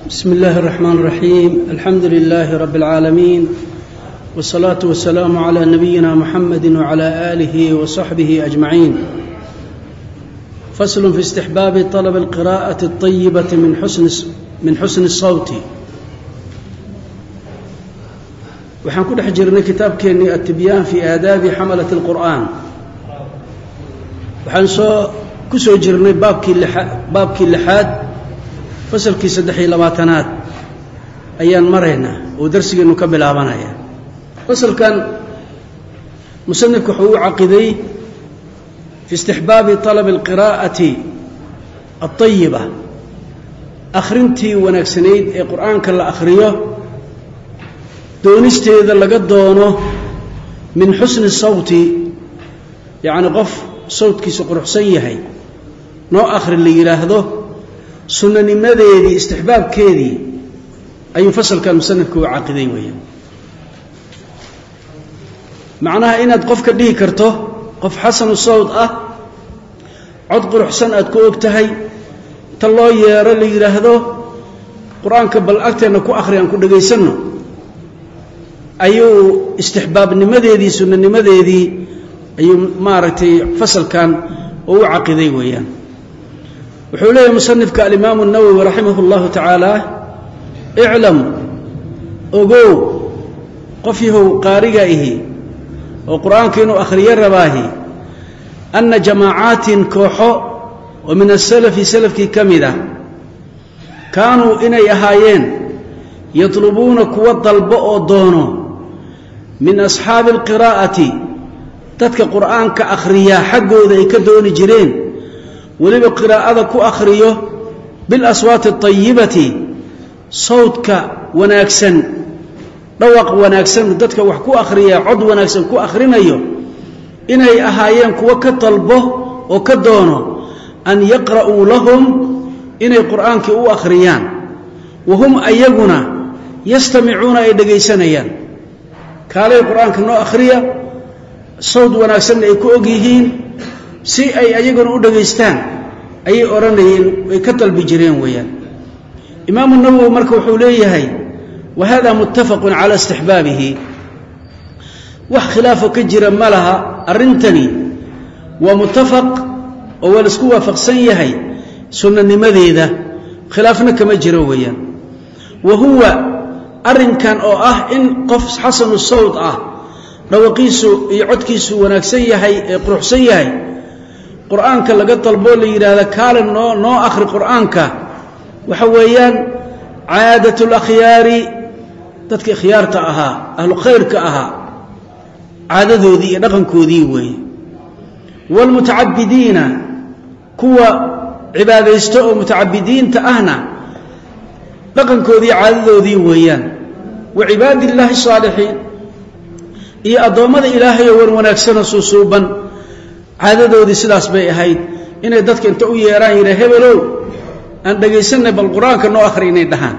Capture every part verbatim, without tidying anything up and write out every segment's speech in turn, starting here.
بسم الله الرحمن الرحيم. الحمد لله رب العالمين، والصلاة والسلام على نبينا محمد وعلى آله وصحبه أجمعين. فصل في استحباب طلب القراءة الطيبة من حسن من حسن الصوت. waxaan ku dhex jirnay kitaabkeennii at-tibyaan fi aadaabi xamalat al-qur'aan. waxaan soo ku soo jirnay baabkii baabkii lixaad fasalkii saddex iyo labaatanaad ayaan maraynaa oo darsigeenu ka bilaabanaya. fasalkan musanifku wuxuu u caqiday fi istixbaabi talab al-qiraa'ati at-tayyiba, akhrintii wanaagsanayd ee qur'aanka la akhriyo doonisteeda laga doono min xusni sawti, yacni qof sawtkiisu quruxsan yahay noo akhri la yidhaahdo sunnanimadeedii istixbaabkeedii ayuu fasalkan musanifku u caqiday weeyaan. macnaha inaad qofka dhihi karto qof xasanu sawt ah, cod quruxsan aad ku og tahay, ta loo yeero la yidhaahdo qur-aanka bal agteenna ku akhri aan ku dhegaysanno, ayuu istixbaabnimadeedii sunnanimadeedii ayuu maaragtay fasalkan oo u caqiday weeyaan. wuxuu leeyahay musanifka alimaamu الnawowi raximah اllahu tacaala: iclam, ogow qof yahow qaariga ihi oo qur'aanka inuu akhriyo rabaahi, anna jamaacaatin kooxo oo min asalafi salafkii ka mid ah kaanuu inay ahaayeen yatlubuuna kuwa dalbo oo doono min asxaabi alqiraa'ati, dadka qur'aanka akhriyaa xaggooda ay ka dooni jireen, weliba qiraa'ada ku akhriyo bilaswaati atayibati, sawdka wanaagsan, dhawaq wanaagsan, dadka wax ku akhriyaa cod wanaagsan ku akhrinayo, inay ahaayeen kuwo ka dalbo oo ka doono an yaqra'uu lahum, inay qur'aankii u akhriyaan, wa hum ayaguna yastamicuuna ay dhegaysanayaan. kaalay qur'aanka noo akhriya, sawd wanaagsanna ay ku og yihiin, si ay ayaguna u dhegaystaan ayay odhanayeen, way ka dalbi jireen weeyaan. imaamu nawowi marka wuxuu leeyahay wa hada muttafaqun cala istixbaabihi, wax khilaafo ka jira ma laha arrintani, waa muttafaq oo waa laisku waafaqsan yahay sunnanimadeeda, khilaafna kama jiro weeyaan. wa huwa arrinkan oo ah in qof xasanu sawt ah, dhawaqiisu iyo codkiisu wanaagsan yahay ee quruxsan yahay, qur'aanka laga dalboo la yidhaahda kaale noo noo akhri qur'aanka, waxa weeyaan caadatu lakhyaari, dadka ikhyaarta ahaa, ahlu khayrka ahaa, caadadoodii iyo dhaqankoodii weeye. waalmutacabidiina, kuwa cibaadaysto oo mutacabidiinta ahna dhaqankoodii caadadoodii weeyaan. wa cibaadi illaahi saalixiin, iyo addoommada ilaahay oo wan wanaagsanoo suusuuban, caadadoodii sidaas bay ahayd, inay dadka inta u yeeraan yidha hebelow aan dhegaysanay bal qur-aanka noo akhri inay dhahaan.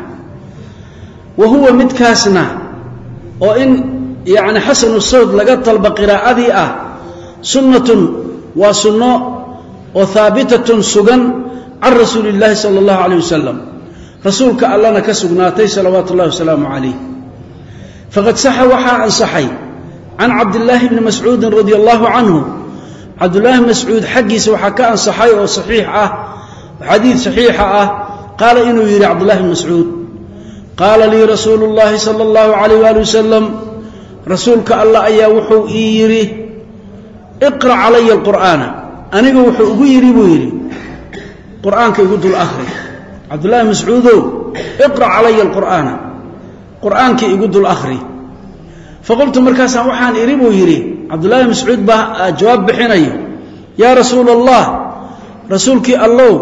wa huwa midkaasna oo in yacni xasanu sawd laga dalba qiraa'adii ah, sunnatun waa sunno oo haabitatun sugan can rasuuli illaahi sala allahu calayh wasalam, rasuulka allana ka sugnaatay salawaatu ullahi wasalaamu calayh. faqad saxa waxaa ansaxay can cabdillaahi bni mascuudin radia allahu canhu, cabdullaahi mascuud xaggiisa waxaa ka ansaxay oo saxiix ah, xadiid saxiixa ah, qaala inuu yidhi cabdullahi bni mascuud: qaala lii rasuulu llaahi sala allahu calayh waali wasalam, rasuulka allah ayaa wuxuu ii yidhi iqra' calaya alqur'aana, aniga wuxuu ugu yidhi buu yidhi qur'aanka igu dul akhri. cabdullaahi mascuudow, iqra' calaya alqur'aana, qur'aankii igu dul akhri. faqultu markaasaan waxaan idhi buu yidhi cabdullaahi mascuud baa jawaab bixinayo: yaa rasuula allah, rasuulkii allow,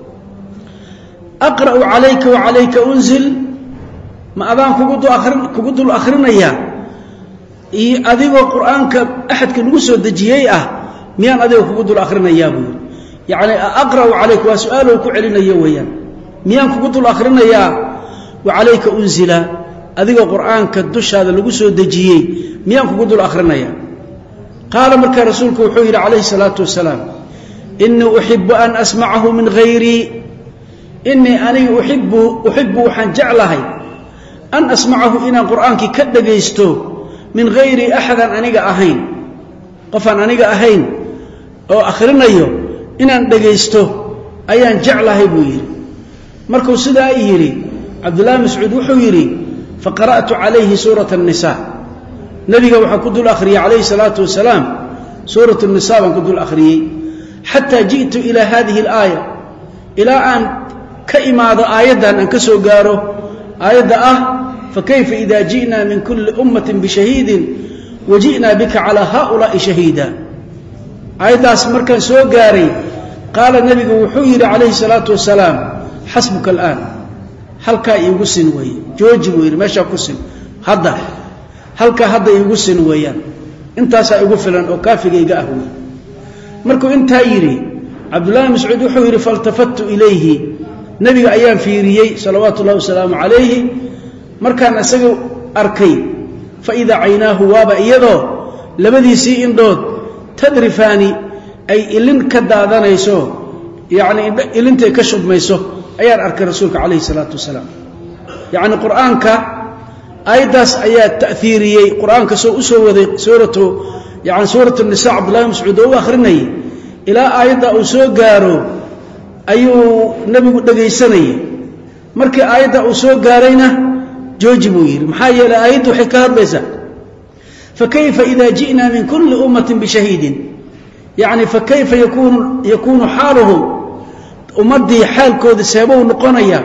aqra'u calayka wa calayka unzil, ma adaan kugu dul akhrinayaa iyo adigoo qur'aanka axadka lagu soo dejiyey ah, miyaan adiga kugu dul akhrinayaa buu yidhi. yacni aqra'u calayka waa su-aalow ku celinayo weeyaan, miyaan kugu dul akhrinayaa wa calayka unzila, adigoo qur'aanka dushaada lagu soo dejiyey miyaan kugu dul akhrinayaa. qaala markaa rasuulku wuxuu yidhi calayhi salaatu wasalaam: innii uxibu an asmacahu min hayrii, إني أني أحب أحب وحن جعلها أن أسمعه إن القرآن كي كدق يستو من غير أحد أنيق أهين قفا أنيق أهين أو آخرنا يو إن أنيق يستو أيان جعلها بوير مركو سدا يري عبد الله مسعود وحويري فقرأت عليه سورة النساء نبي وحكد الأخري عليه الصلاة والسلام سورة النساء وحكد الأخري حتى جئت إلى هذه الآية إلى أن كإماد آية أن كسو قارو آية أه فكيف إذا جئنا من كل أمة بشهيد وجئنا بك على هؤلاء شهيدا آية أسمر كان سو قاري قال النبي وحويري عليه الصلاة والسلام حسبك الآن هل كا يقسن وي جوج وير ماشا قسن هذا هل كا هذا يقسن ويان انت سا يغفلن او كافيغا اهو markuu inta yiri Abdullah Mas'ud wuxuu yiri faltafattu ilayhi nabiga ayaan fiiriyay sallallahu alayhi wasallam alayhi markaan asaga arkay fa ida aynahu waba iyado labadiisi indhood tadrifani ay ilin ka daadanayso yaani ilintay ka shubmayso ayaan arkay rasuulka alayhi salatu wasalam yaani quraanka aydaas ayaa ta'thiriyay quraanka soo u soo waday suuratu yaani suuratu an-nisaa Abdullah Mas'ud oo akhrinay ila ayada uu soo gaaro ayuu nabigu dhageysanay markii ayada uu soo gaarayna jooji buu yiri maxaa yeelay ayadu waxay ka hadlaysaa fa kayfa idha ji'na min kulli ummatin bi shahidin yaani fa kayfa yakunu yakunu haluhum ummadii xaalkooda sabab noqonaya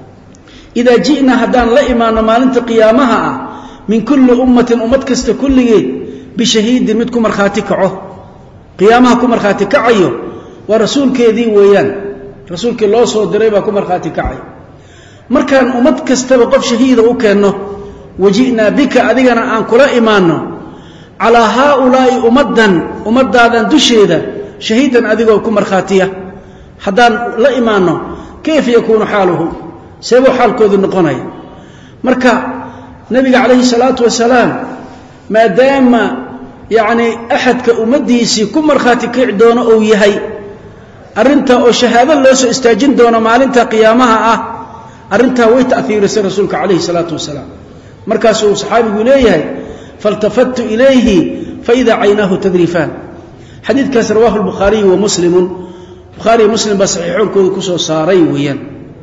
ida ji'na hadan la imaano maalinta qiyaamaha min kulli ummatin ummad kasta kulligeed bi shahidin mid ku marxaati kaco qiyaamaha ku marxaati kacayo wa rasuulkeedii weeyaan rasuulkii loo soo diray baa ku marxaati kacay markaan ummad kasta qof shahiida u keeno wajina bika adigana aan kula imaano ala haulai ummadan ummadaadan dusheeda shahiidan adigoo ku marxaatiya haddaan la imaano kayf yakunu xaaluhum seebo xaalkoodu noqonay marka nabiga kaleey salaatu wasalaam maadaama yaani ahadka ummadiisi ku marxaati kic doono oo yahay arinta oo shahaado loo soo istaajin doono maalinta qiyaamaha ah arinta way ta'thiirisay rasuulka kaleey salaatu wasalaam markaas uu saxaabigu leeyahay faltafattu ilayhi fa idha aynahu tadrifan hadithkaas rawahu al-bukhari wa muslim bukhari muslim ba saxiixoonkooda ku soo saaray weeyaan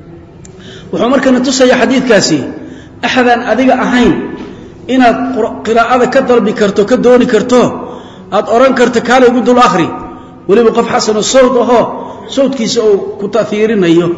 wuxuu markana tusaya hadithkaasi ahadan adiga ahayn inaad qiraa'ada ka dalbi karto ka dooni karto aad oran karto kaale ugu dul akhri waliba qof xasan sawd aho sawdkiisa oo ku ta'thiirinayo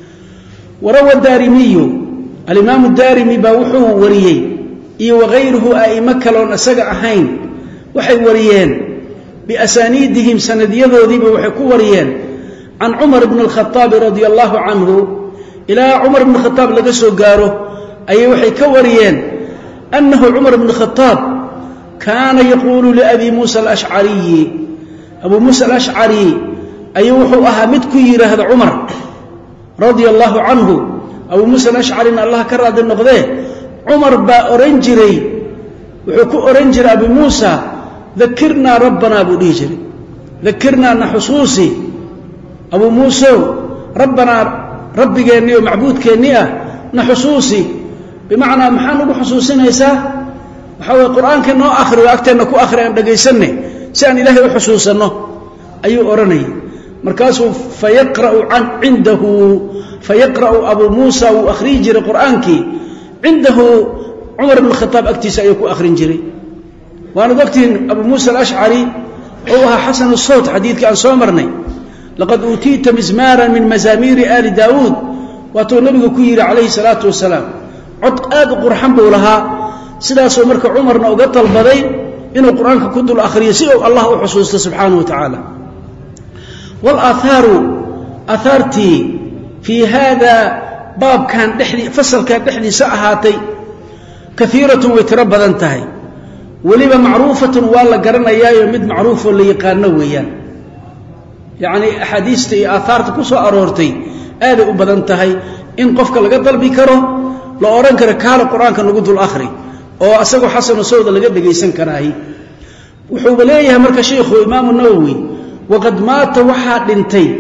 warawa darimiyo al-imam ad-darimi ba wuxuu wariyay iyo wagayruhu aima kaloon asaga ahayn waxay wariyeen bi asanidihim sanadiyadoodiiba waxay ku wariyeen عن عمر بن الخطاب رضي الله عنه إلى عمر بن الخطاب لقى سوغاره أي وحي كوريين أنه عمر بن الخطاب كان يقول لأبي موسى الأشعري أبو موسى الأشعري أي وحو أهمتك يرى هذا عمر رضي الله عنه أبو موسى الأشعري إن الله كرد النقضيه عمر با أورنجري وحكو أورنجر أبي موسى ذكرنا ربنا أبو ديجري ذكرنا أن حصوصي أبو موسى ربنا ربي كأني ومعبود كأني نحصوصي بمعنى محانو بحصوصنا يسا وحاول القرآن كأنه آخر وأكتر أنكو آخر أن دقيسني سأن إلهي وحصوصنا أيو أرني مركاسه فيقرأ عن عنده فيقرأ أبو موسى وأخريج القرآن كي عنده عمر بن الخطاب أكتس أيكو آخرين جري وأنا ذكرت أبو موسى الأشعري هو حسن الصوت حديث كأن صامرني لقد أوتيت مزمارا من مزامير آل داود واتو النبي كير عليه الصلاة والسلام عدق آد قرحان بولها سلاسو مرك عمرنا وقتل بضي إنه القرآن كنت الآخرية سيئو الله حسوسته سبحانه وتعالى والآثار أثارتي في هذا باب كان دحلي فصل كان دحلي سأهاتي كثيرة ويتربض انتهي ولما معروفة والله قرنا إياه يمد معروف واللي يقارنه وياه يعني أحاديثتي آثارتي كسو أرورتي آذي أبدانتهي إن قفك لقد ضلبي كره لا أرانك ركال القرآن كان نقوده الآخري أو أساقو حسن وسودة لقد لقيسان كراهي وحوب ليه مركا شيخ إمام النووي وقد مات وحاد لنتي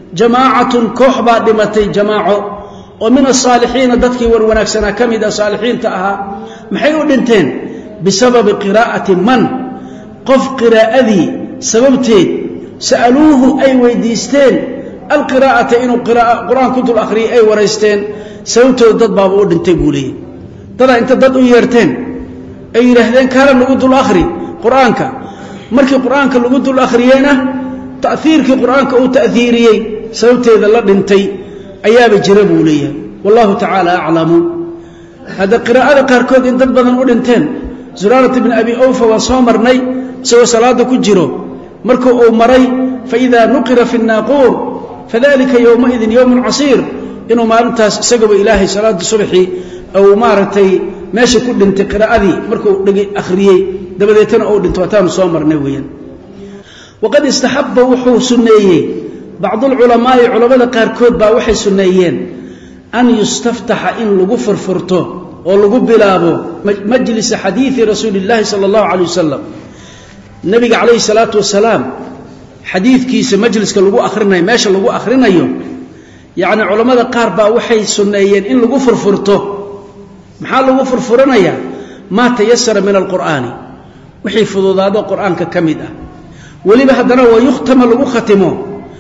jamaacatun koox baa dhimatay jamaaco oo min as-saalihiin dadkii war wanaagsanaa kamid ah saalihiinta ahaa maxay u dhinteen bisababi qiraa'ati man qof qiraa'adii sababteed sa'aluuhu ay weydiisteen alqiraa'ata inuu qur'aan ku dul akhriyo ay wareysteen sababtooda dad baa u dhintay guuleeyay dad inta dad u yeerteen ay yiraahdeen kaala lagu dul akhri qur'aanka markii qur'aanka lagu dul akhriyayna ta'thiirkii qur'aanka uu ta'thiiriyay sababteeda la dhintay ayaaba jira buu leeyahay wallahu ta'ala a'lamu hada qiraa'ada qaarkood in dad badan u dhinteen zuraarat ibn abi awfa wa soo marnay soo salaada ku jiro markuu uu maray fa idha nuqira fi an-naqur fadhalika yawma idin yawmun asir inuu maalintaas isagaba ilaahay salaada subhi aw maaratay meesha ku dhintay qiraa'adii markuu dhigi akhriyay dabadeetana uu dhinto taan soo marnay weeyaan waqad istahabba wuxuu sunneeyay بعض العلماء علماء قاركود با waxay suneeyeen an yustaftaha in lagu furfurto oo lagu bilaabo majlis hadithi rasuulillaah sallallahu alayhi wasallam nabiga alayhi salatu wasalaam hadithkiisa majliska lagu akhrinayo meesha lagu akhrinayo yaani culimada qaar ba waxay suneeyeen in lagu furfurto maxaa lagu furfuranaya ma tayassara min alqur'ani wixii fududaado qur'aanka kamid ah waliba hadana waa yuxtama lagu khatimo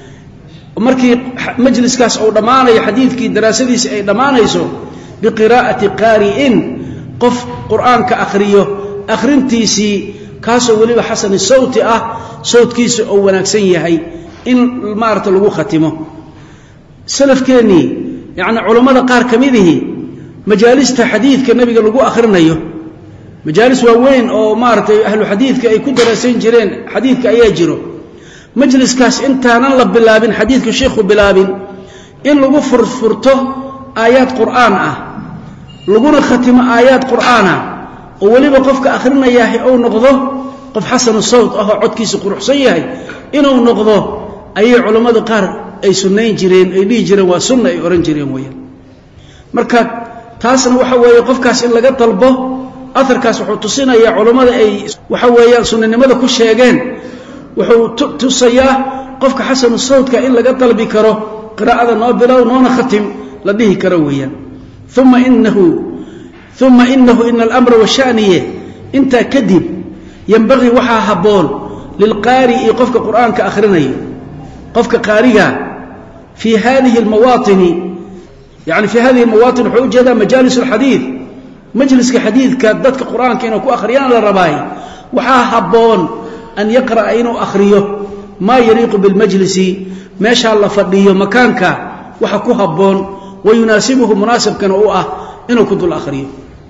markii majliskaas oo dhamaanayo xadiidkii daraasadiisa ay dhamaanayso biqiraa'ati qari'in qof qur'aanka akhriyo akhrintiisi kaasoo waliba xasan sawti ah sawtkiisa oo wanaagsan yahay in maarta lagu khatimo salafkeeni yaani culimada qaar kamidii majaalista xadiidka nabiga lagu akhrinayo majaalis waaweyn oo maarta ahlu xadiidka ay ku daraasan jireen xadiidka ayaa jiro majliskaas intaanan la bilaabin xadiidka sheekhu bilaabin in lagu furfurto aayad qur'aan ah laguna khatimo aayad qur'aan ah oo waliba qofka akhrinaya oo noqdo qof xasan sawt ah oo codkiisa quruxsan yahay inuu noqdo ayay culimadu qaar ay sunnayn jireen ay dhigi jireen waa sunna ay oran jireen weeyaan marka taasna waxa weeye qofkaas in laga dalbo afarkaas wuxuu tusinayaa culimada ay waxa weeyaan sunnanimada ku sheegeen wuxuu tusayaa qofka xasan sawtka in laga dalbi karo qiraa'ada noo bilow noona khatim la dhihi karo weeyaan thumma innahu thumma innahu inna al-amra wa sha'niya inta kadib yanbaghi waxa haboon lil qari'i qofka qur'aanka akhrinayo qofka qariga fi hadhihi al-mawatin yani fi hadhihi al-mawatin hujada majalis al-hadith majliska hadithka dadka qur'aanka inuu ku akhriyaan la rabaay waxa haboon أن يقرأ إنه أخريه ما يليق بالمجلس ما شاء الله فضيه مكانك وحكوها بون ويناسبه مناسب كنوعه إنه كنت الأخريه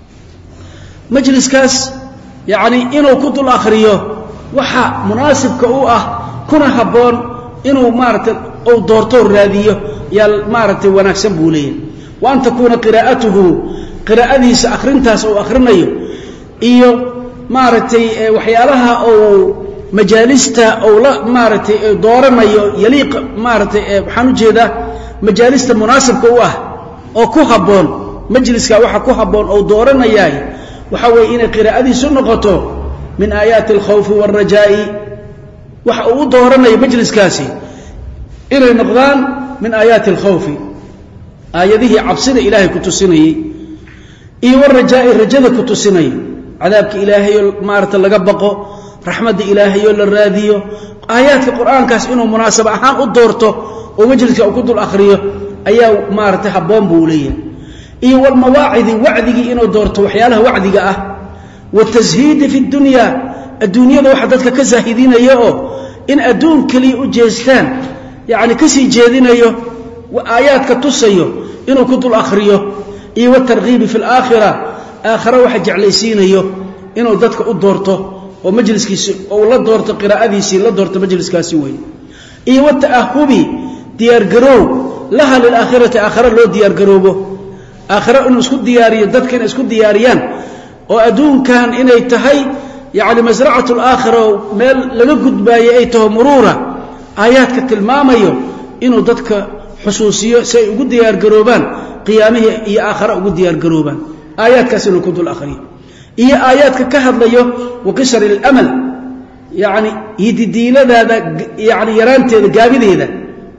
مجلس كاس يعني إنه كنت الأخريه وحا مناسب كنوعه كنا هبون إنه مارت أو دورتور راذيه يا مارت ونكسب بولين وأن تكون قراءته قراءته سأخرنتها أو أخرنيه إيو مارتي وحيالها أو مجالستا أو لا مارتي دورنايو يليق مارتي waxaan u jeeda majaalista munaasibka u ah oo ku haboon majliska waxa ku haboon oo dooranayay waxa way in qiraa'adiisu noqoto min aayati al-khawf wal-rajaa'i waxa uu dooranayo majliskaasi inay noqdaan min aayati al-khawf aayadihi cabsida ilaahay ku tusinayay iyo wal-rajaa'i rajada ku tusinayay cadaabka ilaahay maarta laga baqo رحمة إلهي ولا الراديو آيات القرآن كاس إنه مناسبة أحان أدورته ومجلس أو كدو الأخرية أيها مارتها بومبولية إيه والمواعظ وعدي إنه دورته وحيالها وعدي أه والتزهيد في الدنيا الدنيا ذو حدثك كزاهدين أيها إن أدون كلي أجيستان يعني كسي جيدين أيها وآيات كتصيه إنه كدو الأخرية إيه والترغيب في الآخرة آخرة واحد جعليسين أيها إنه دتك أدورته ومجلسكيس أو لا دورت قراءتي لا دورت مجلسكاسي وين إيه والتأهبي ديار جروب لها للآخرة آخرة لو ديار جروبه آخرة إنه اسكت ديارية دت كان اسكت دياريان وأدون كان إنه يتهي يعني مزرعة الآخرة مال لنقد بايئته مرورة آيات كالمامية إنه دتك حسوسية سيقول ديار جروبان قيامه إيه آخرة قد ديار جروبان آيات كسنو كنت الآخرين إيه آيات كهذا ليه وكسر الأمل يعني يدينا ذا يعني يرانت جابده ذا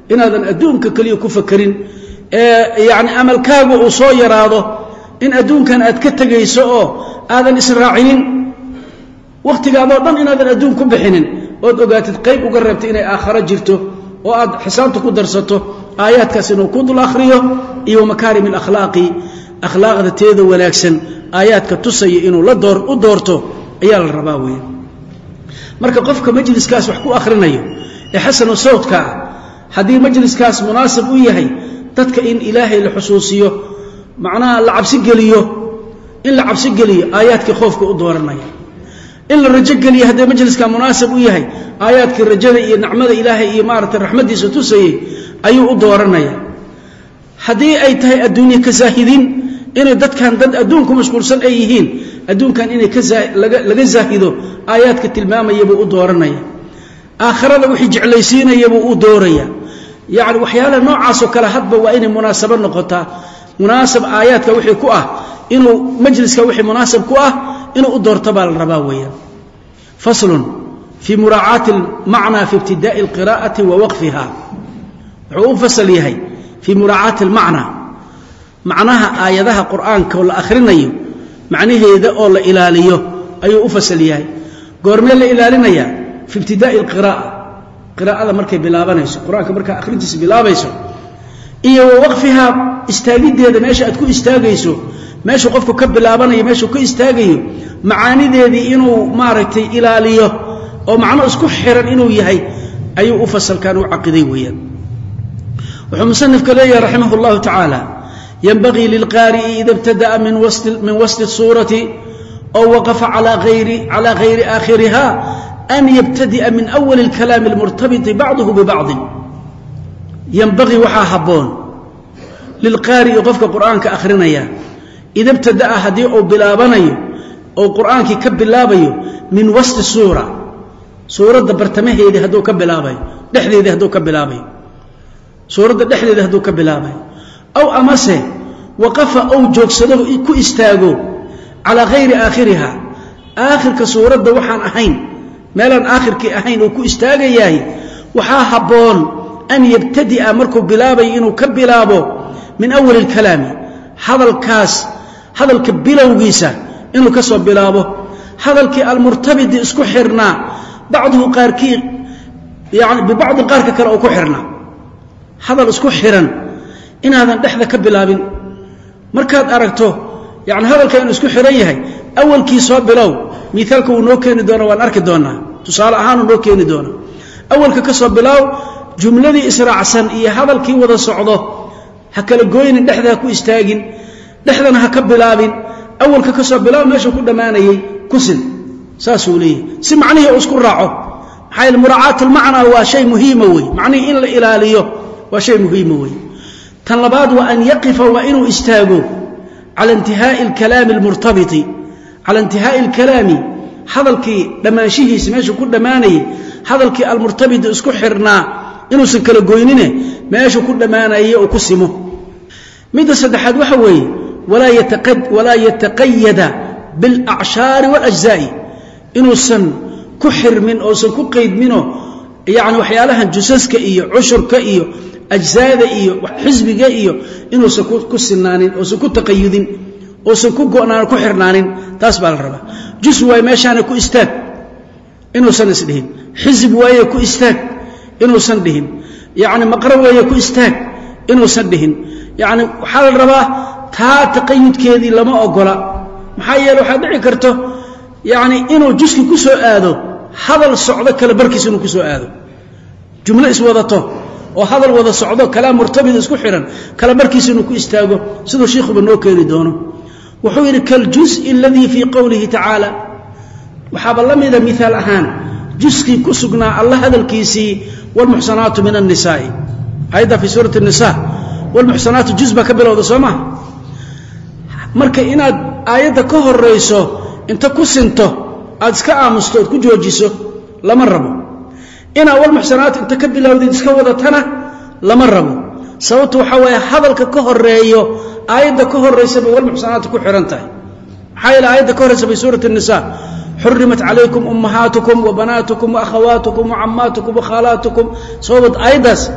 inaadan adduunka kaliya ku fakarin ee yaani amalkaagu uu soo yaraado in adduunkan aad ka tagayso oo aadan israacinin waqtigaada dhan inaadan adduun ku bixinin oo ogaatid qayb uga reebtay inay aakhira jirto oo aad xisaabta ku darsato aayaadkaas inuu ku dul akhriyo iyo makaarim al-akhlaaqi akhlaaqda teeda wanaagsan aayaadka tusay inuu la door u doorto ayaa la rabaa weey marka qofka majliskaas wax ku akhrinayo ee xasan sawdka hadii majliskaas munaasib u yahay dadka in ilaahay la xusuusiyo macnaha la cabsi galiyo in la cabsi galiyo aayaadka khoofka u dooranaya in la rajo galiyo hadii majliska munaasib u yahay aayaadka rajada iyo nicmada ilaahay iyo maarta raxmadiisa tusay ayuu u dooranaya hadii ay tahay adduunyo ka zaahidin inay dadkan dad adduunku mashquulsan ay yihiin adduunkan inay ka laga laga zaahido aayaadka tilmaamayaba u dooranaya aakhirada wixii jeclaysiinayaba u dooraya yaani waxyaalaha noocaas oo kala hadba waa inay munaasaba noqotaa munaasab aayaadka wixii ku ah inuu majliska wixii munaasab ku ah inuu u doorto baa la rabaa weeyaan faslun fi muraa'ati al-ma'na fi ibtida'i al-qira'ati wa waqfiha wuxuu fasal yahay fi muraa'ati al-ma'na macnaha aayadaha quraanka oo la akhrinayo macnaheeda oo la ilaaliyo ayuu u fasal yahay goormee la ilaalinaya fi ibtida'i al-qira'a qiraa'ada markay bilaabanayso quraanka marka akhrintiisa bilaabayso iyo waqfiha istaagideeda meesha aad ku istaagayso meesha qofku ka bilaabanayo meesha ku istaagayo macaanideedii inuu maaragtay ilaaliyo oo macno isku xiran inuu yahay ayuu u fasalkan u caqiday weeyaan wuxuu musannifka leeyahay rahimahullahu ta'ala ينبغي للقارئ إذا ابتدأ من وسط من وسط السورة أو وقف على غير على غير آخرها أن يبتدئ من أول الكلام المرتبط بعضه ببعض ينبغي وحاهبون للقارئ يقفك قرآن كأخرنيا إذا ابتدأ هدي أو بلابني أو قرآن كبلابي من وسط السورة سورة برتمه إذا هدو كبلابي دحلي إذا هدو كبلابي سورة دحلي إذا هدو كبلابي أو أمسه وقف أو جوكسده كو استاغو على غير آخرها آخر كسورة دوحان أهين مالان آخر كي أهين وكو استاغ ياهي وحا حبون أن يبتدئ مركو بلابي إنو كبلابو من أول الكلام هذا الكاس هذا الكبلو ويسا إنو كسو بلابو هذا الكي المرتبط اسكو حرنا بعضه قاركي يعني ببعض قارك كلا أكو حرنا هذا الاسكو حرن in aadan dhaxda ka bilaabin markaad aragto yaani hadalka inuu isku xiran yahay awalkii soo bilow miithalka uu noo keeni doono waan arki doonaa tusaale ahaan uu noo keeni doono awalka ka soo bilow jumladii israacsan iyo hadalkii wada socdo ha kala gooyin dhaxda ku istaagin dhaxdana ha ka bilaabin awalka ka soo bilow meesha ku dhamaanayay kusin saasuu leeyahay si macnaheedu isku raaco maxay muraa'at al-ma'na waa shay muhiim weey macnaheedu in la ilaaliyo waa shay muhiim weey طلبات وأن يقف وإنه استاغو على انتهاء الكلام المرتبط على انتهاء الكلام هذا الكي دماشيه سماشو كل دماني هذا الكي المرتبط اسكو حرنا إنه سنكال قوينينه ماشو كل دماني وكسمه ميدا سدحاد وحوي ولا يتقد ولا يتقيد بالأعشار والأجزاء إنه سن كحر من أو سن كقيد منه يعني وحيالها جسسك إيو عشرك إيو أجزاء إيو حزبك إيو إنه سكوت كسنانين أو سكوت تقيدين أو سكوت قعنان كحرنانين تاسبع الربا جزء واي ماشانا كو استاك إنه سنسدهن حزب واي كو استاك إنه سندهن يعني مقرب واي كو استاك إنه سندهن يعني حال الربا تا تقيد كيدي لما أقولا محايا لو حد عكرته يعني إنه جزء كسو آدو هذا الصعودة كالبركس إنه كسو آدو جملة اسودته وهذا الوضع صعوده كلام مرتبط اسكو خيرا كلام مركز انه كو استاغو سيده شيخ بنو كيري دونه وحو يري كالجزء الذي في قوله تعالى وحاب الله ميدا مثال اهان جزء كسغنا الله هذا الكيسي والمحصنات من النساء ايضا في سوره النساء والمحصنات جزء كبلوده سوما marka inaad aayada ka horeyso inta ku sinto aad iska aamusto ku joojiso lama rabo ina wal muhsanaat inta ka bilowdid iska wadatana lama rabo sababtu waxa way hadalka ka horeeyo aayada ka horeysa wal muhsanaat ku xirantahay hayla aayada ka horeysa fi suurat an-nisaa حرمت عليكم أمهاتكم وبناتكم وأخواتكم وعماتكم وخالاتكم صوبت أيدس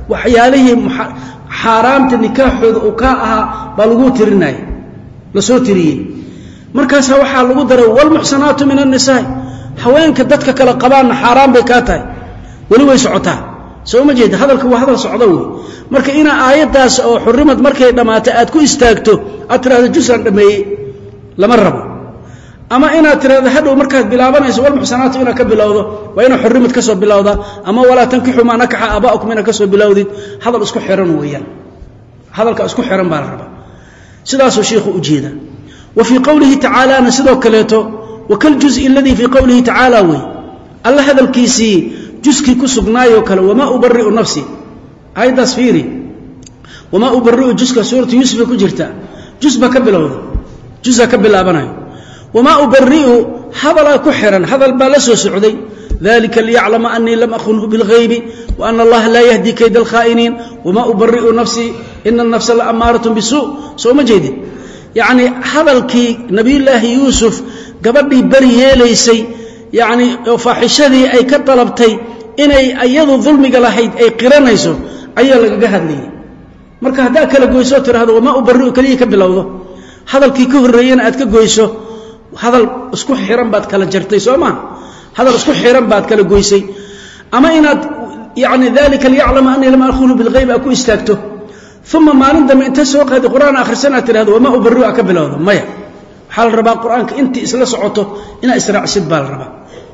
waxyaalihii xaaraamta nikaaxooda uu ka ahaa baa lagu tirinay la soo tiriyay markaas waxa lagu daray wal muhsanaatu min an-nisaa haweenka dadka kala qabaan xaraam bay ka tahay wali way socotaa soo ma jeed hadalka waa hadal socdo way marka ina aayadaas oo xurimad markay dhamaatay aad ku istaagto atraada jusan dhameeyay lama rabo ama ina tirada hadhow markaad bilaabanayso wal muhsanaatu ina ka bilowdo waa ina xurimad ka soo bilowda ama wala tankihu ma nakaxa abaakum ina ka soo bilowdid hadal isku xiran weeyaan hadalka isku xiran baa la rabaa sidaas oo sheekhu u jeeda وفي قوله تعالى نسدو كليتو وكل جزء الذي في قوله تعالى وي الله هذا الكيسي جزء كسغنايو كلا وما أبرئ نفسي أيضا صفيري وما أبرئ جزء سورة يوسف كجرتا جزء بكبلو جزء كبل أبناي وما أبرئ هذا لا كحرا هذا البالسو سعودي ذلك ليعلم أني لم أخنه بالغيب وأن الله لا يهدي كيد الخائنين وما أبرئ نفسي إن النفس لأمارة بسوء سوء مجيدي يعني هذا الكي نبي الله يوسف قبل بريه ليسي يعني فاحشدي أي كطلبتي إني أيضا ظلم قلحيد أي قرانيسو أي لقهد لي مركا هداك لقويسو ترى هذا وما أبرئ كليه كبلوضه هذا الكي كفر ريان أتك قويسو هذا اسكو حيران بعد كلا جرتيسو ما هذا اسكو حيران بعد كلا قويسي أما إن يعني ذلك ليعلم أني لم أخونه بالغيب أكو استاكته ثم ما عندما انت سوق هذا القرآن آخر سنة هذا وما أبرئك بلوضه مايا حال ربا قرآنك انت إسلا سعوته إنا إسراع سدبال ربا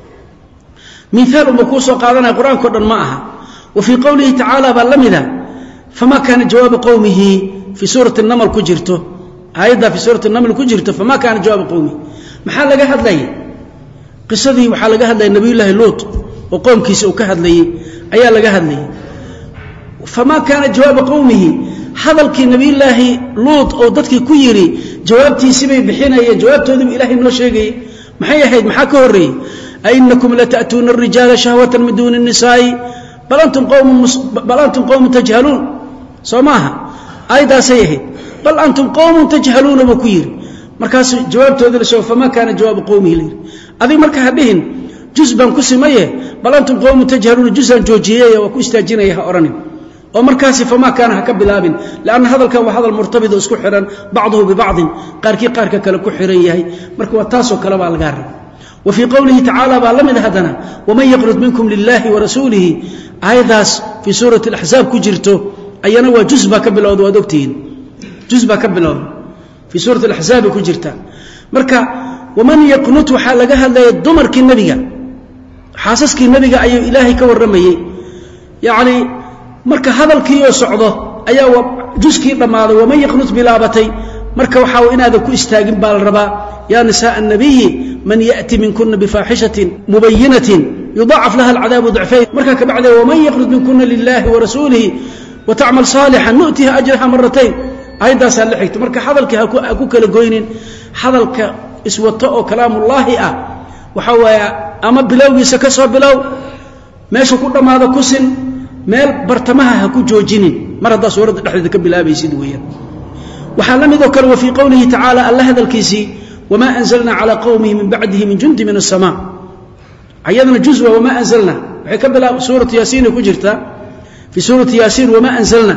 مثال مكوسو قادنا القرآن كردن معها وفي قوله تعالى باللمذا فما كان جواب قومه في سورة النمل كجرته أيضا في سورة النمل كجرته فما كان جواب قومه محال لقاهد لي قصدي محال لقاهد لي نبي الله لوط وقوم كيسو كهد لي أيا لقاهد لي فما كان جواب قومه هذا النبي الله لوط أو ضدك كيري جوابتي سبي بحينها جوابته ذم إلهي إنه شيء محيا حيد محاكو الري أئنكم لتأتون الرجال شهوة من دون النساء بل أنتم قوم مس... بل أنتم قوم تجهلون سماها أيضا سيهد بل أنتم قوم تجهلون بكير مركز جوابته ذل سوف فما كان جواب قومه لي هذه مركز بهن جزءا كسمية بل أنتم قوم تجهلون جزءا جوجية وكستاجينيها أوراني ومركاسي فما كان هكبلاب لأن هذا الكون وهذا المرتبط اسكحرا بعضه ببعض قاركي قارك كلا كحريه مركوا تاسو كلا بالغار وفي قوله تعالى بالمد هدنا ومن يقرض منكم لله ورسوله أيضا في سورة الأحزاب كجرته أينا وجزء كبلود ودكتين جزء كبلود في سورة الأحزاب كجرته مركا ومن يقنط حالجها لا يدمر كالنبي حاسس كالنبي أي إلهي كورمي يعني marka hadalkii oo socdo ayaa juskii dhamaado wama yaqnut bilaabatay marka waxa uu inaad ku istaagin baa rabaa ya nisaa an-nabiy man yati minkunna bifahishatin mubayyinatin yudha'af laha al-'adab du'fayn marka ka bacda wama yaqnut minkunna lillahi wa rasulihi wa ta'mal salihan nu'tiha ajraha marratayn ayda salixit marka hadalkii ha ku kala goynin hadalka iswato oo kalaamullaahi ah waxa weeyaa ama bilowgiisa ka soo bilow meesha ku dhamaado ku sin meel bartamaha ha ku joojinin mar hada suurada dhaxdeeda ka bilaabaysid weeyaan waxa la mid oo kale wa fi qawlihi ta'ala allah hadalkiisi wama anzalna ala qawmihi min ba'dihi min jundi min as-samaa ayadna juzwa wama anzalna waxay ka bilaab suurada yaasiin ku jirta fi suurada yaasiin wama anzalna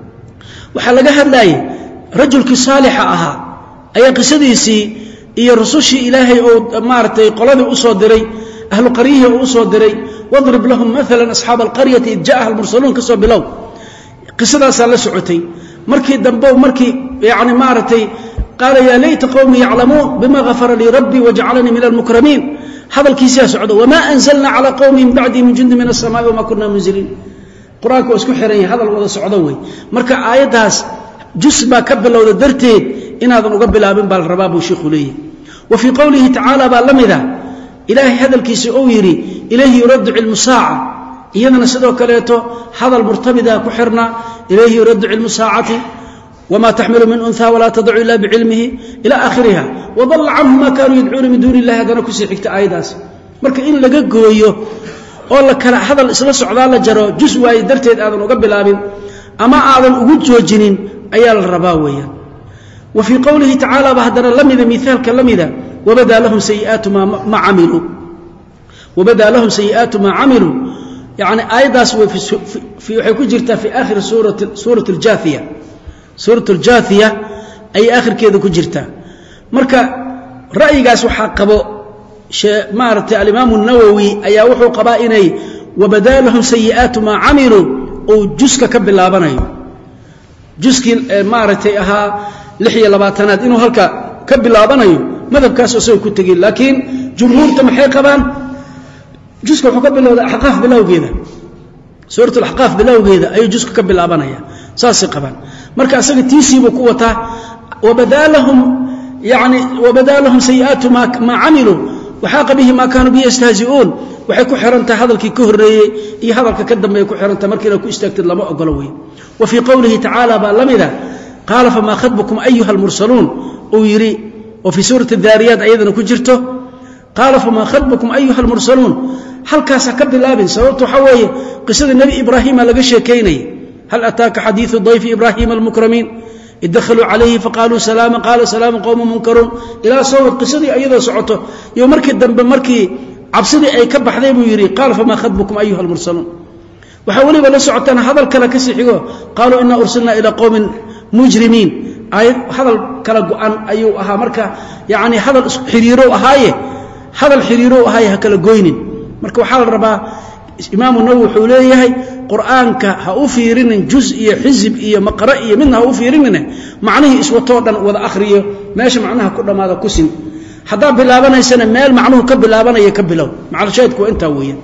waxa laga hadlayay rajulki saalixa aha ayaa qisadiisi iyo rusushii ilaahay oo maartay qoladii u soo diray ahlu qariihi oo u soo diray واضرب لهم مثلا أصحاب القرية إذ جاءها المرسلون كسو بلو قصدا سال سعتي مركي دنبو مركي يعني مارتي قال يا ليت قومي يعلمون بما غفر لي ربي وجعلني من المكرمين هذا الكيسيا سعود وما أنزلنا على قوم من بعدي من جند من السماء وما كنا منزلين قرآن واسكو حرين هذا الوضع سعودوي مركا آيات هاس جسبا كبل لو درتي إن هذا مقبل أبن بالرباب وشيخ لي وفي قوله تعالى باللمذا إلهي هذا الكيس أويري إليه يرد علم الساعة إيانا سدو كليتو هذا المرتبط كحرنا إليه يرد علم الساعة وما تحمل من أنثى ولا تضع إلا بعلمه إلى آخرها وضل عنه ما كانوا يدعون من دون الله هذا نكسي حكت آيداس مركا إن لقاقوا إيوه والله كان هذا الإسلاس عضال جرى جزء درتين آذن وقبل آبن أما آذن أقود جوجنين أيال الرباوية وفي قوله تعالى بهدنا لمذا مثال كلمذا وبدا لهم سيئات ما, ما عملوا وبدا لهم سيئات ما عملوا يعني آيداس في في وحي كجرتا في آخر سورة سورة الجاثية سورة الجاثية أي آخر كذا كجرتا مركا رأي قاس وحاقبه مارت الإمام النووي أي وحو قبائني وبدالهم سيئات ما عملوا أو جسك كب اللابني جسك مارت أها لحية لباتنات إنه هلك كب اللابني ماذا بكاس أسوي كتجيل لكن جمهور تمحي قبان جسك وحكب الأحقاف بلاو كذا سورة الأحقاف بلاو كذا أي جسك كب اللابني ساسي قبان مركا أسوي تيسي بقوته وبدالهم يعني وبدالهم سيئات ما ما عملوا وحاق به ما كانوا به يستهزئون waxay ku xirantaa hadalkii ka horeeyay iyo hadalka ka dambeeyay ku xirantaa markii la ku istaagtay lama ogolo way wa fi qawlihi ta'ala ba lamida qala fama khatbukum ayyuha al-mursalun oo yiri oo fi surati ad-dariyat ayadana ku jirto qala fama khatbukum ayyuha al-mursalun halkaas ka bilaabin sababtu waxa weeye qisada nabi ibraahim laga sheekeynay hal ataaka hadithu dayf ibraahim al-mukramin idkhalu alayhi faqalu salama qala salaam qawmun munkarun ila sawt qisadi ayada socoto iyo markii dambe markii cabsidii ay ka baxday buu yiri qaal fama khadbukum ayyuha al-mursalun waxa waliba la socotana hadal kala ka sixigo qaalu inna ursilna ila qawmin mujrimin ay hadal kala go'an ayuu ahaa marka yaani hadal xiriiro ahaaye hadal xiriiro ahaaye kala goynin marka waxa la rabaa imaam an-nawawi wuxuu leeyahay quraanka ha u fiirinin juz iyo xizb iyo maqra iyo midna ha u fiirinin macnaheedu iswato dhan wada akhriyo meesha macnaha ku dhamaada ku sin hadaa bilaabanaysan meel macnuhu ka bilaabanaya ka bilow macalsheedku inta weeyaan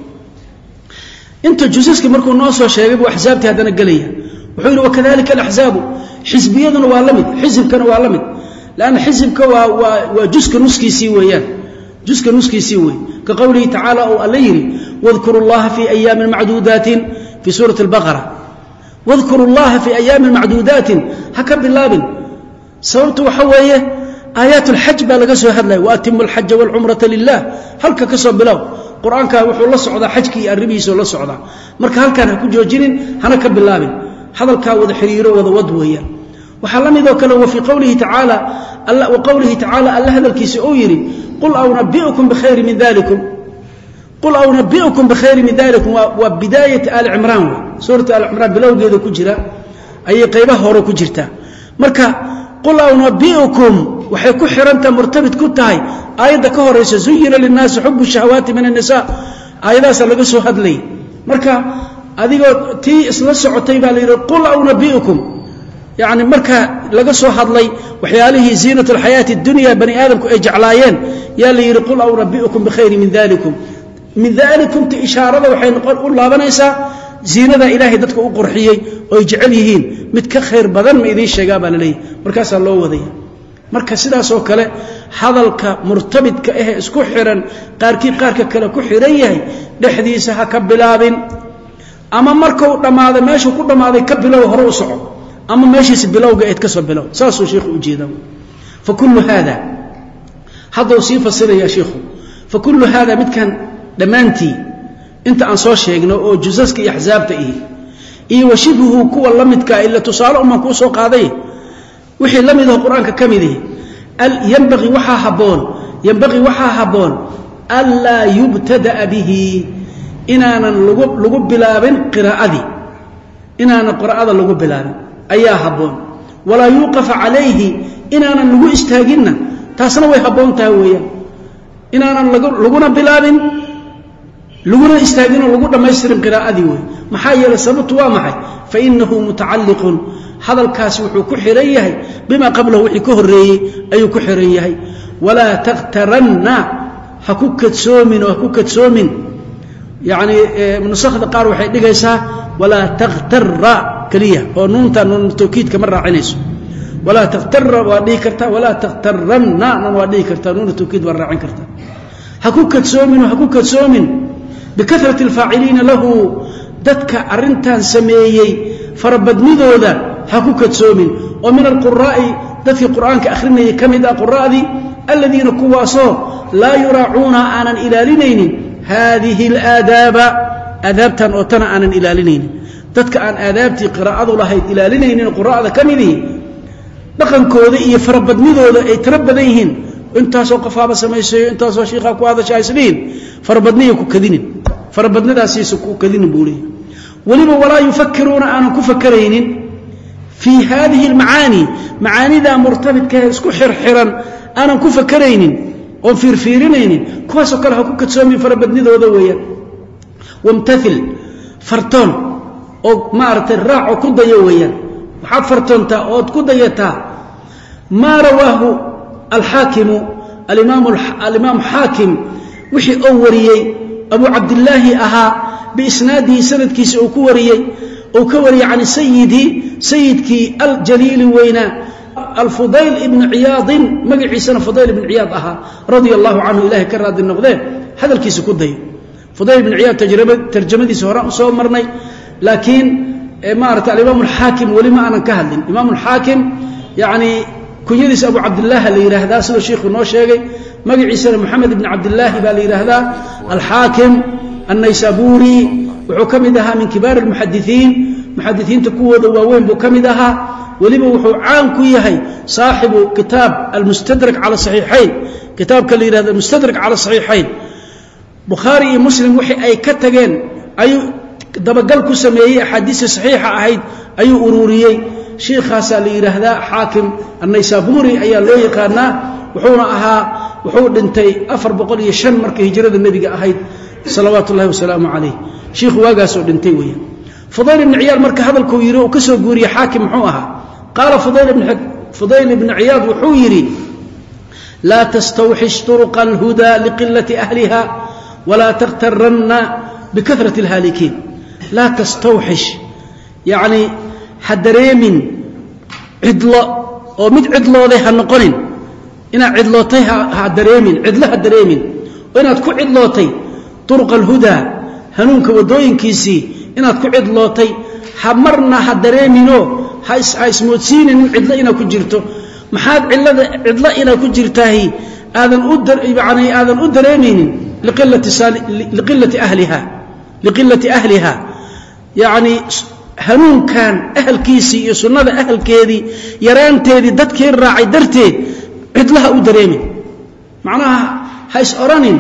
inta juziski markuu noo soo sheegay buu ahzaabti hadana galaya wuxuu yiri wakadalika al-ahzab xisbiyaduna waa lamid xisbkana waa lamid laana xisbka waa waa juzka nuskiisi weeyaan juzka nuskiisi weey ka qawlihi ta'ala oo alayri wadhkurullaha fi ayyamin ma'dudatin fi surati al-baqara wadhkurullaha fi ayyamin ma'dudatin haka bilaabin sababtu waxa weeye آيات الحج بلغا سو هدلاي واتم الحج والعمره لله halka ka soo bilow quraanka wuxuu la socdaa xajkii arribiisa la socdaa marka halkan ha ku joojinin hana ka bilaabin hadalka wada xiriiro wada wad weeyaan waxa la mid oo kale wa fi qawlihi ta'ala alla wa qawlihi ta'ala alla hadalkiisa oo yiri qul aw nabiyukum bi khayri min dhalikum qul aw nabiyukum bi khayri min dhalikum wa bidayat al-imran surah al-imran bilowgeeda ku jira ay qaybaha hore ku jirta marka qul aw nabiyukum waxay ku xiranta murtabid ku tahay aayada ka horeysa zuyina lin-nas hubbu shahawati min an-nisa aayadaas laga soo hadlay marka adigoo tii isla socotay baa leeyahay qul aw nabiyukum yaani marka laga soo hadlay waxyaalihi ziinatul hayati ad-dunya bani aadamku ay jeclaayeen yaa leeyahay qul aw nabiyukum bi khayri min dhalikum min dhalikum ti ishaarada waxay noqon u laabanaysaa ziinada ilaahay dadka u qurxiyay oo jecel yihiin mid ka khayr badan ma idin sheegaa baa leeyahay markaas loo waday marka sidaas oo kale hadalka murtabidka ah isku xiran qaarkii qaarka kale ku xiran yahay dhaxdiisa ha ka bilaabin ama markuu dhamaado meeshu ku dhamaaday ka bilow hore u soco ama meeshiisa bilowga ay ka soo bilow saasoo sheekhu u jeedaa fa kullu hada hada sii fasiraya sheekhu fa kullu hada midkan dhamaantii inta aan soo sheegno oo juzaska iyo ahzaabta iyo washibuhu kuwa lamidka illa tusaalo uma ku soo qaaday wixii lamid ah quraanka kamidii al yanbaghi waxa haboon yanbaghi waxa haboon alla yubtada bihi inaanan lagu lagu bilaabin qiraa'adi inaanan qiraa'ada lagu bilaabin ayaa haboon wala yuqaf alayhi inaanan lagu istaagina taasna way haboon tahay weeyaan inaanan laguna bilaabin laguna istaagin lagu dhameystirin qiraa'adii way maxaa yeelay sababtu waa maxay fa innahu muta'alliqun hadalkaas wuxuu ku xiran yahay bima qablahu wixii ka horeeyay ayuu ku xiran yahay wala taqtaranna haku kadsoomin oo haku kadsoomin yaani nusakhda qaar waxay dhigaysaa wala taqtarra kaliya oo nuunta nuun tawkiidka mar raacinayso wala taqtarra waa dhigi kartaa wala taqtarranna waa dhigi kartaa nuun tawkiid waa raacin kartaa haku kadsoomin oo haku kadsoomin bikathrati al-fa'ilina lahu dadka arintan sameeyay farabadnidooda haku kadsoomin oo min al-quraa'i dadkii quraanka akhrinayay kamida quraadi alladina kuwaasoo la yuraa'una anan ilaalinaynin hadhihi al-adaba adabtan oo tana anan ilaalinaynin dadka aan aadaabtii qiraa'adu lahayd ilaalinaynin quraada kamidii dhaqankooda iyo farabadnidooda ay tirabadan yihiin intaasoo qofaaba sameeyay intaasoo sheekha ku hadashay isliin farabadniyo ku kadinin farabadnadaasiisa ku kadin buulay waliba walaa yufakiruna aan ku fakaraynin fi hadhihi almaani maanida murtabidka isku xirxiran aan ku fakaraynin oo fiirfiirinaynin kuwaas oo kale ha ku kadsoomin farabadnidooda weeyaan wamtathil farton oo maartay raac ku dayo weeyaan waxa fartonta oo ku dayata ma rawahu al-hakim al-imam al-imam hakim wixii oo wariyay abu abdullah aha biisnaadihi sanadkiisa oo ku wariyay oo ka wariyay aan sayyidi sayyidki al-jalil wayna الفضيل ابن عياض مغعيسنا فضيل ابن عياض اها رضي الله عنه الله كراد النقده هذا الكيس كدي فضيل ابن عياض تجربه ترجمتي سوره سو مرني لكن اماره الامام الحاكم ولما انا كهدن امام الحاكم يعني كنيدس ابو عبد الله اللي يراهدا سو شيخ نو شيغي مغعيسنا محمد بن عبد الله بالي يراهدا الحاكم النيسابوري وحكمدها من كبار المحدثين محدثين تكوده واوين بو كمدها ولما وحو عام كيهي صاحب كتاب المستدرك على الصحيحين كتاب كلي هذا المستدرك على الصحيحين بخاري مسلم وحي اي كتغين اي دبقل كسميه احاديث صحيحه اهيد اي اروريي شيخاس لي هذا حاكم النيسابوري اي لو يقانا وحونا اها وحو دنتي أفر بقول يشن markii hijrada nabiga ahayd sallallahu alayhi wasallam alayhi sheekh waaga soo dhintay weeyaan فضيل بن عياض marka hadalku yiri oo ka soo guuriye xaakim muxuu ahaa قال فضيل بن فضيل بن عياض وحويري لا تستوحش طرق الهدى لقلة أهلها ولا تغترن بكثرة الهالكين لا تستوحش يعني حدريمن عدلاء أو مد عدلاء ذيها النقرين إنا عدلاتيها حدريمن عدلها حدريمن وإنا تكو عدلاتي طرق الهدى هنونك ودوين كيسي إنا تكو عدلاتي حمرنا حدريمنو هايس هايس موتسين إن عدلا إنا كجرتو محاد عدلا عدلا إنا كجرتاهي آذن أدر يعني آذن أدر يمين لقلة سال لقلة أهلها لقلة أهلها يعني هنون كان أهل كيسي يسون هذا أهل كيدي يران تيدي دت كير راعي درتي عدلها أدر يمين معناها هايس أرانين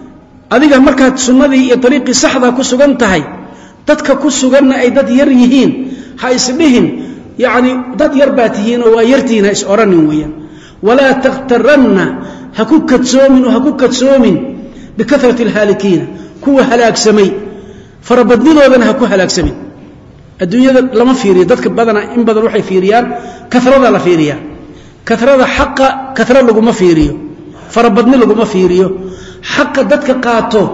هذه مركز سنة طريق صحبة كسجنتهاي دتك كسجنا أي دت يريهين هايس بهن يعني ضد يرباتين ويرتين هايس أورانين ويا ولا تغترن هكوك تسومن وهكوك تسومن بكثرة الهالكين كو هلاك سمي فربدني لو بن هكو هلاك سمي الدنيا لما فيري ضدك بدنا إن بدنا روحي فيريان كثرة لا فيريان كثرة حق كثرة لو ما فيريو فربدني لو ما فيريو حق ضدك قاتو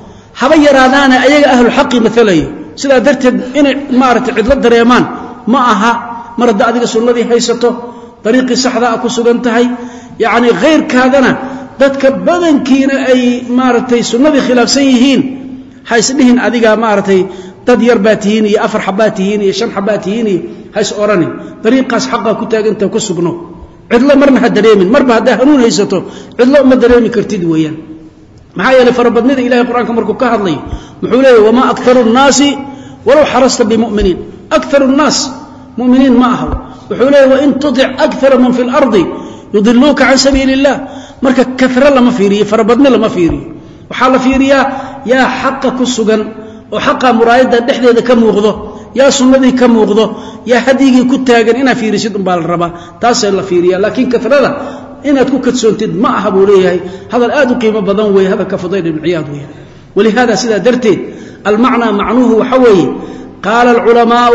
حبير هذانا أي أهل الحق مثلي سلا درت إن مارت عدل دريمان ما أها مرد أديك سنة هيسته طريقي صحراء أكو سجنتهاي يعني غير كهذنا ذاتك بدن كينا أي مارتي سنة خلاف سيهين هيسلهن أديك مارتي تدير باتهين يا أفر حباتهين يا شن حباتهين هيس أوراني طريقة حقا كتاج أنت وكسبنه عدلا مرنا هدريمن مر بعد هنون هيسته عدلا ما دريمي كرتيد ويان معايا لفربنا إلهي القرآن كمركو كهضلي محولي وما أكثر الناس ولو حرصت بمؤمنين أكثر الناس مؤمنين معه وحولي وإن تطع أكثر من في الأرض يضلوك عن سبيل الله مركا كثرة لما فيري فربدنا لما فيري وحال فيريا يا حقك السجن وحق مرايدة دحدي إذا كم وغضه يا سنة كم وغضه يا هديجي كتاجن إنا فيري سيد بالربا تاسع إلا فيريا لكن كثرة إنا تكون كتسنتد ما أحبوا ليه هذا الآد قيمة بدن ويه هذا كفضيل بن عياض ويه ولهذا سيدا درتي المعنى معنوه وحوي قال العلماء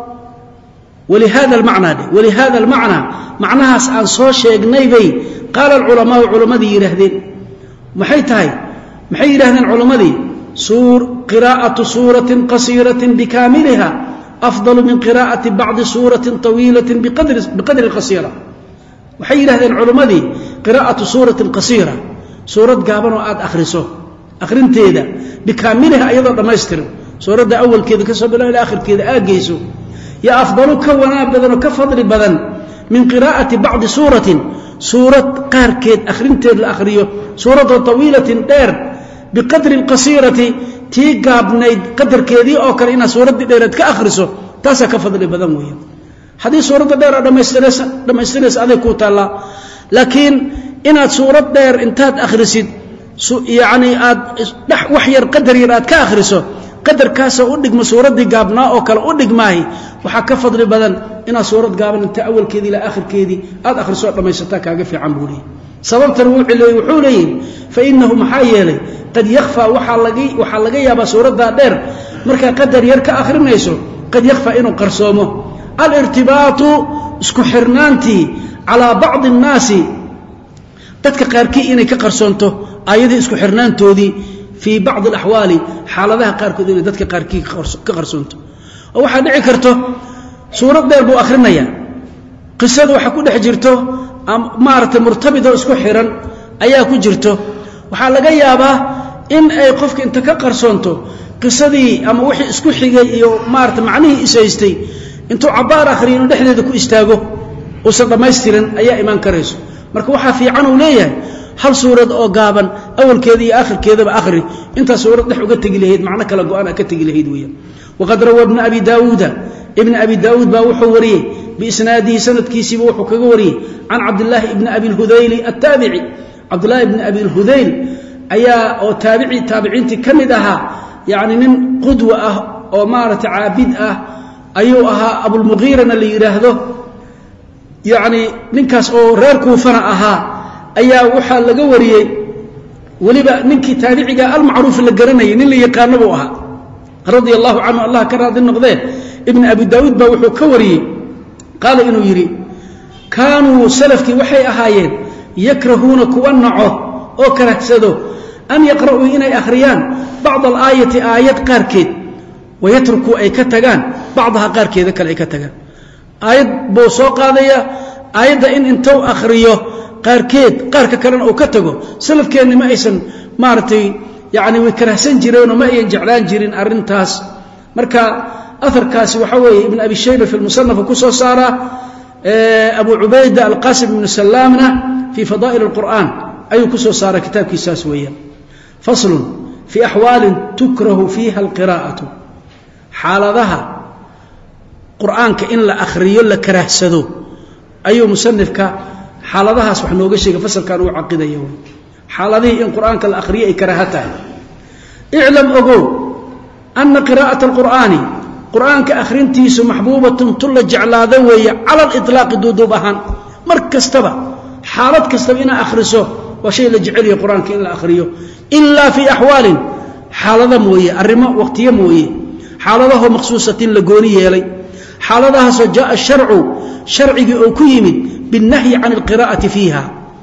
ولهذا المعنى دي ولهذا المعنى معناها عن صو شيغني بي قال العلماء علماء دي يرهدين maxay tahay maxay yiraahdeen culimadii suur qiraa'atu suuratin qasiratin bikamilha afdalu min qiraa'ati ba'd suuratin tawilatin biqadri biqadri qasira waxay yiraahdeen culimadii qiraa'atu suuratin qasira suurad gaaban oo aad akhriso akhrinteeda bikamilha ayadoo dhameystiran suurada awalkeeda ka soo bilaa ilaa aakhirkeeda aad geyso ya afdalu ka wana badan ka fadli badan min qiraa'ati ba'd suuratin suurad qaarkeed akhrinteeda la akhriyo suurada tawilatin dheer biqadri alqasirati tii gaabnayd qadarkeedii oo kale ina suuradii dheeraad ka akhriso taas ka fadli badan weeyo hadii suurada dheer dhameystiraysa dhameystiraysa aday ku taala laakiin inaad suurad dheer intaad akhrisid يعني aad dhax wax yar qadar yar aad ka akhriso qadarkaas oo u dhigmo suuradii gaabnaa oo kale u dhigmaahay waxa ka fadli badan ina suurad gaaban inta awalkeedii ila aakhirkeedii aad akhriso dhamaysata kaaga fiican buuli sababtan uu xilay wuxuu leeyahay fa innahu maxayelay qad yakhfa waxa laga waxa laga yaabaa suurada dheer marka qadar yar ka akhrinayso qad yakhfa inuu qarsoomo al irtibaatu isku xirnaanti ala ba'd an-nas dadka qaarkii inay ka qarsoonto ayadii isku xirnaantoodii في بعض الأحوال حالها قاركود إن دتك قاركي كقرصنته أو واحد دعي كرته سورة دير بو آخرنا يا قصة وحكون حجرته مارة مرتبطة اسكو حيرا أيها كجرته وحال جاي أبا إن أي قفك أنت كقرصنته قصة دي أما وحي اسكو حجي مارة معنيه إسايستي أنتوا عبارة آخرين ونحن دكو استاجو وصل ما يسترن أيها إيمان كريسو مركو وحى في عنه ليه هل سورة أو قابا أول كذي آخر كذا بآخره أنت سورة نحو قد تجلهيد معنى كلا قوانا كتجلهيد ويا وقد روى ابن أبي داود ابن أبي داود باوحوريه بإسناده سند كيسي بوحو كوريه عن عبد الله ابن أبي الهذيل التابعي عبد الله ابن أبي الهذيل أيا أو تابعي تابعين تكمدها يعني من قدوة أو مارة عابد أيوها أبو المغيرة اللي يراهده يعني ننكاس أو ريركو فنأها ayaa waxa laga wariyay waliba ninkii taariixiga al macruuf la garanay nin la yaqaan buu ahaa radiyallahu anhu allah ka raadi noqday ibn abi daawud ba wuxuu ka wariyay qala inuu yiri kaanu salafki waxay ahaayeen yakrahuna kuwanaco oo karahsado an yaqra'u inay akhriyaan ba'd al-ayati ayat qaarkeed wayatruku ay ka tagaan ba'daha qaarkeeda kale ay ka tagaan ayad boo soo qaadaya ayada in intuu akhriyo qaarkeed qaarka kalena oo ka tago salafkeena ma aysan maartay yaani way karahsan jireen oo ma ay jeclaan jirin arintaas marka atharkaasi waxa weeye ibn abi shayba fi al-musannaf ku soo saara abu ubayda al-qasim ibn sallamna fi fadaa'il al-quran ayu ku soo saara kitabkiisaas weeyaan fasl fi ahwal tukrahu fiha al-qira'atu haladaha quraanka in la akhriyo la karahsado ayu musannifka حالدهاس wax nooga sheegay fasalkan uu caqidayo xaaladihi in quraanka la akhriyo ay karahata i'lam ogo anna qira'at al-qur'ani quraanka akhrintiisu mahbuubatun tulla jaclaada weeye ala al-itlaq dudubahan markastaba xaalad kastaba ina akhriso waa shay la jecel yahay quraanka in la akhriyo illa fi ahwalin xaalada mooye arimo waqtiyo mooye xaaladaha maqsuusatin la gooni yeelay xaaladahaas oo jaa sharcu sharciga oo ku yimid بالنهي عن القراءة فيها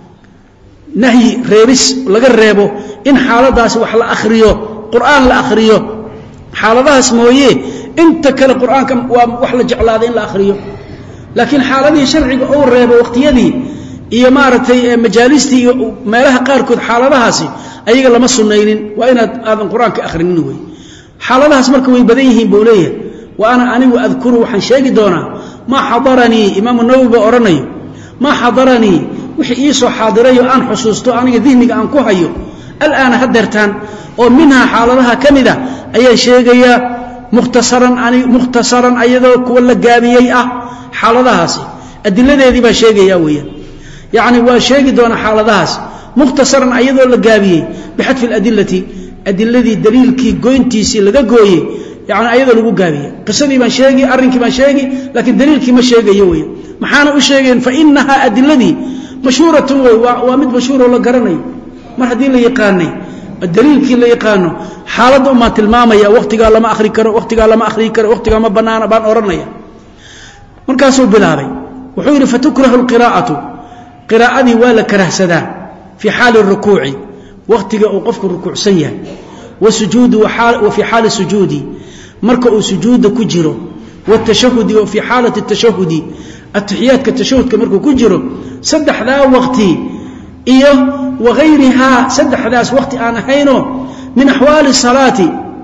نهي ريبس لغا ريبو إن حالداس وح لا أخريو قرآن لا أخريو حالداس مويه انت كلا قرآن كم وح لا جعلادين لا أخريو لكن حالدي شرعي أو ريبو وقت يدي إيا مارتي مجالستي ما لها قاركود حالداسي أيها لما سنينين وإن هذا القرآن كأخرين وي حالداس مركوي بديهين بوليه وأنا أنا وأذكره وحن شاقي دونا ما حضرني إمام النووي بأورني ما حضرني وحي إيسو حاضري أن حسوستو أنا ذهنك أن كوهيو الآن هدرتان ومنها حالها كمدة أي شيء مختصرا أني مختصرا أيضا كل جابيي أه حالها سي الدليل ذي بشيء يويا يعني وشيء دون حالها مختصرا أيضا لجابيي بحذف الأدلة الدليل الدليل كي جوينتي سي لجا جوي يعني أيضا لجو جابيي قصدي ما شيء أرنك ما شيء لكن دليل كي ما شيء يويا maxaana u sheegeen fa innaha adilladii mashhuuratun wa mid mashhuur oo la garanay mar hadii la yaqaanay daliilkii la yaqaano xaalada uma tilmaamaya waqtiga lama akhri karo waqtiga lama akhri karo waqtiga ma banaana baan oranaya markaas uu bilaabay wuxuu yiri fatukrahu alqiraa'atu qiraa'adi wala karahsada fi haal ar-rukuu'i waqtiga uu qofku rukuucsan yahay wa sujuudu wa haal wa fi haal sujudi marka uu sujuuda ku jiro wa tashahhudi wa fi haalati at-tashahhudi التحيات كالتشهد كمركو كجرو سدح ذا وقتي إيه وغيرها سدح ذا وقتي أنا هينو من أحوال الصلاة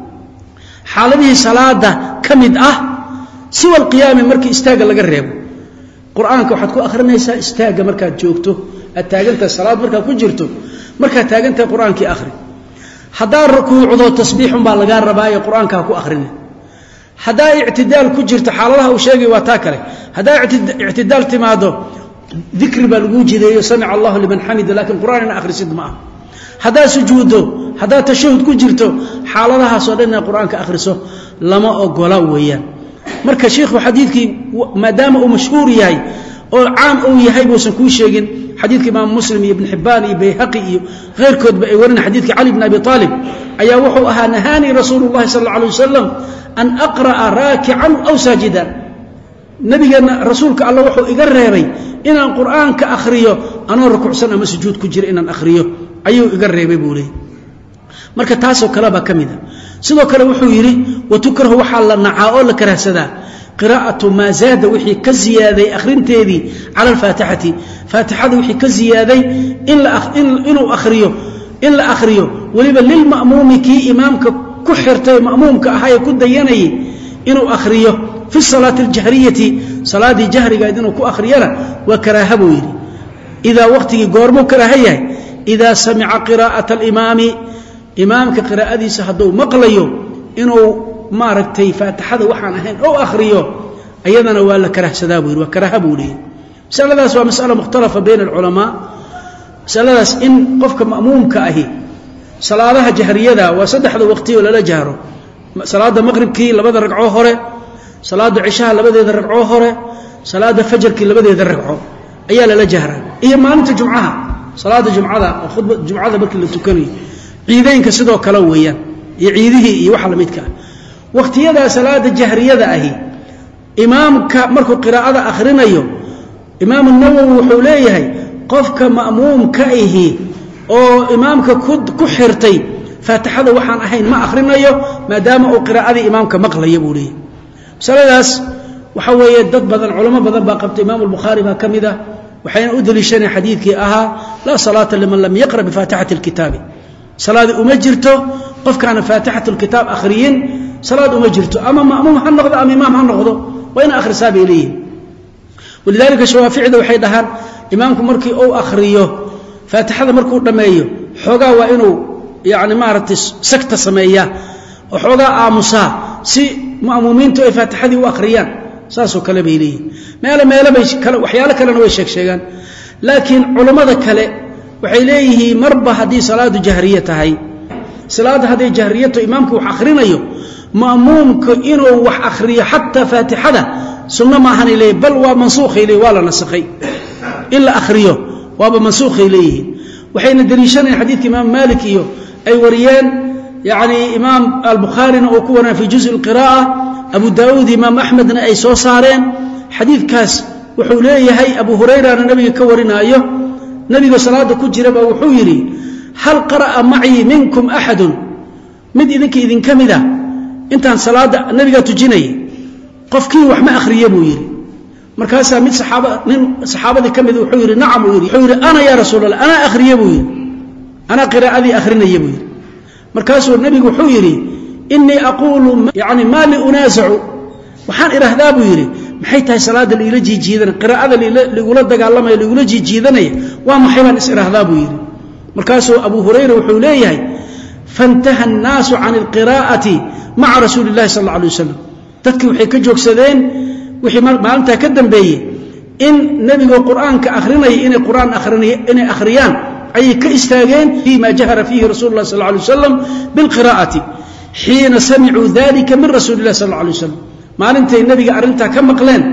حالته صلاة كمد أه سوى القيام مركي استاق لقرب قرآنك وحدكو أخرنا يسا استاق مركا جوكتو التاقنت الصلاة مركا كجرتو مركا تاقنت قرآنك أخري حدار ركوع عضو تصبيح بالغار ربايا قرآنك أكو أخرنا هذا اعتدال كجرت حالها وشيغي واتاكله هذا اعتدال تمادو ذكر بالوجود يسمع الله لمن حمد لكن قرآن اخر سد معه hadaa sujuudo hadaa tashahud ku jirto xaaladaha soo dhan quraanka akhriso lama ogola weeyaan marka sheekhu xadiidkii maadaama uu mashhuur yahay oo caam uu yahay boosan ku sheegin xadiidka imaam muslim iyo ibn hibban iyo bayhaqi iyo qeyrkood ba ay warin xadiidka ali ibn abi talib ayaa wuxuu ahaa nahani rasuulullaahi sallallahu alayhi wasallam an aqraa raaki'an aw sajidan nabigana rasuulka allah wuxuu iga reebay inaan quraanka akhriyo anoo rukuucsan ama sujuud ku jira inaan akhriyo ayuu iga reebay buulay marka taas oo kala ba kamida sidoo kale wuxuu yiri watukrahu waxa la nacaa oo la karahsada qiraa'atu ma zaada wixii ka ziyaaday akhrinteedii ala al-faatihati faatihada wixii ka ziyaaday in la inuu akhriyo in la akhriyo waliba lil ma'muumiki imaamka ku xirtay ma'muumka ahay ku dayanay inuu akhriyo fi salati al-jahriyati salati jahriga inuu ku akhriyana wa karaahabu yiri ida waqtigi goormo karaahayay ida sami'a qiraa'ata al-imami imaamka qiraa'adiisa haduu maqlayo inuu maaragtay faatixada waxaan ahayn oo akhriyo ayadana waa la karahsadaa buu waa karaahabu leeyahay saladaas waa mas'ala mukhtalafa bayna ulama saladaas in qofka ma'muumka ahi salaadaha jahriyada waa saddexda waqti oo la jahro salaada maghribkii labada ragco hore salaada cishaha labadeeda ragco hore salaada fajrkii labadeeda ragco ayaa la jahraa iyo maalinta jumcaha salaada jumcada khudbada jumcada markii la tukanayo ciideynka sidoo kale weeyaan iyo ciidihii iyo waxa la midka waqtiyada salaada jahriyada ahi imaamka markuu qiraa'ada akhrinayo imaam an-nawawi wuxuu leeyahay qofka ma'muumka ahi oo imaamka ku xirtay faatixada waxaan ahayn ma akhrinayo maadaama uu qiraa'ada imaamka maqlayo buu leeyahay saladaas waxa weeye dad badan culimo badan baa qabtay imaam al-bukhari baa kamida waxayna u daliishanay xadiidkii ahaa la salaata liman lam yaqra bi faatihati al-kitab salaadi uma jirto qofkaana faatihatu al-kitab akhriyin salaad uma jirto ama ma'muum ha noqdo ama imaam ha noqdo waa in akhrisaa bay leeyihiin walidaalika shawaaficida waxay dhahaan imaamku markii uu akhriyo faatixada markuu dhameeyo xogaa waa inuu yaani maaragtay sakta sameeyaa oo xogaa aamusaa si ma'muumiintu ay faatixadii u akhriyaan saasoo kale bay leeyihiin meelo meelo bay kale waxyaalo kalena way sheeg sheegaan laakiin culimada kale waxay leeyihiin marba hadii salaadu jahriye tahay salaada hadii jahriyato imaamku wax akhrinayo ma'muumka inuu wax akhriyo hatta faatixada sunna ma ahan ilay bal waa mansuukh ilay wala nasakhay illa akhriyo waa mansuukh ilay waxayna daliishanay xadiidka imaam maalik iyo ay wariyeen yaani imaam al-bukhari oo ku wana fi juz' al-qira'a abu daawud imaam ahmedna ay soo saareen xadiidkaas wuxuu leeyahay abu hurayra nabiga ka warinayo nabiga salaada ku jira baa wuxuu yiri hal qara'a ma'i minkum ahadun mid idinka idin kamida intaan salaada nabiga tujinay qofkii wax ma akhriyo buu yiri markaas mid saxaaba nin saxaabadii kamid wuxuu yiri nacam uu yiri wuxuu yiri ana ya rasuulallah ana akhriyo buu yiri ana qiraa'adii akhrinay buu yiri markaas nabigu wuxuu yiri inni aqulu yaani ma li unazi'u waxaan iraahdaa buu yiri maxay tahay salaada la ila jiijiidan qiraa'ada la igula dagaalamay la igula jiijiidanay waa maxay baan is iraahdaa buu yiri markaas abu hurayra wuxuu leeyahay fantaha an-naasu 'an al-qiraa'ati ma'a rasuulillahi sallallahu alayhi wasallam dadkii waxay ka joogsadeen wixii maalinta ka dambeeyay in nabiga quraanka akhrinay inay quraan akhrinay inay akhriyaan ay ka istaageen fi ma jahara fihi rasuulullah sallallahu alayhi wasallam bil qiraa'ati hiina sami'u dhalika min rasuulillah sallallahu alayhi wasallam maalinta nabiga arinta ka maqleen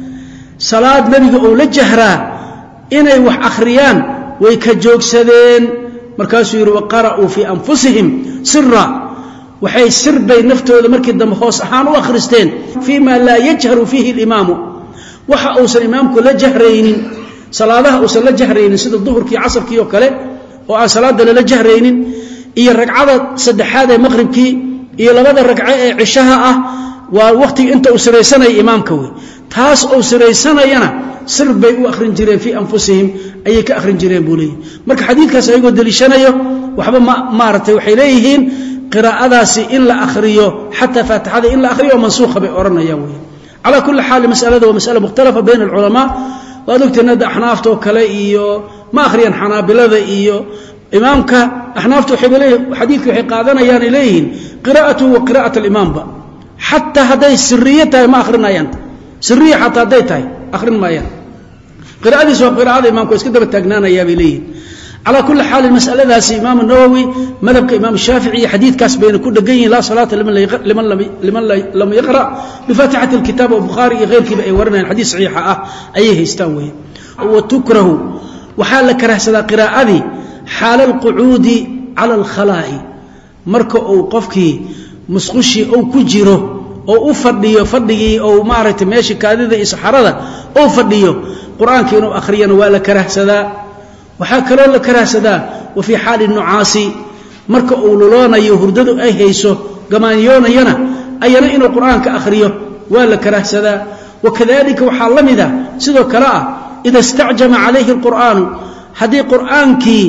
salaad nabiga oo la jahraa inay wax akhriyaan way ka joogsadeen markaasuu yiri waqara'u fi anfusihim sirra waxay sir bay naftooda markii dambe hoos ahaan u akhristeen fiima la yajharu fihi al-imam waxa uu san imaamku la jahraynin salaadaha uu san la jahraynin sida duhurkii casarkii oo kale oo aan salaada la jahraynin iyo ragcada saddexaad ee maghribkii iyo labada ragco ee cishaha ah waa waqti inta uu sareysanay imaamka way taas uu sareysanayana sir bay u akhrin jireen fi anfusihim ay ka akhrin jireen buulay marka xadiidkaas ayagoo dalishanayo waxba ma maaratay waxay leeyihiin qiraa'adaasi in la akhriyo hatta faatixada in la akhriyo mansuukha bay oranayaan way ala kulli xaal mas'alada waa mas'ala mukhtalafa bayna ulama wa dadkana ahnaafto kale iyo ma akhriyan xanaabilada iyo imaamka ahnaaftu xibilay xadiidku waxay qaadanayaan ilayhin qiraa'atu wa qiraa'atu al-imam ba hatta haday sirriyata ma akhrinayaan sirriya hatta haday tahay akhrin maayaan qiraa'adiisu waa qiraa'ada imaamku iska daba taagnaanaya bilayhin على كل حال المسألة ذا إمام النووي مذهب إمام الشافعي حديث كاس بين كل دقين لا صلاة لمن لمن لمن لم يقرأ بفاتحة الكتاب والبخاري غير كذا ورنا الحديث صحيحة أيه يستوي وتكره وحال كره سلا قراءة حال القعود على الخلاء مركو أو قفكي مسخشي أو كجيره أو أفرديو فردي أو معرة ماشي كذا إسحارة أو فرديو قرآن كانوا أخريا ولا كره سلا وحاك لولا كراسدا وفي حال النعاس مركو أولولانا يهرددو أي هيسو قمان يونا ينا أينا إنو القرآن كأخريه ولا كراسدا وكذلك وحال لمذا سيدو كراء إذا استعجم عليه القرآن هذه قرآن كي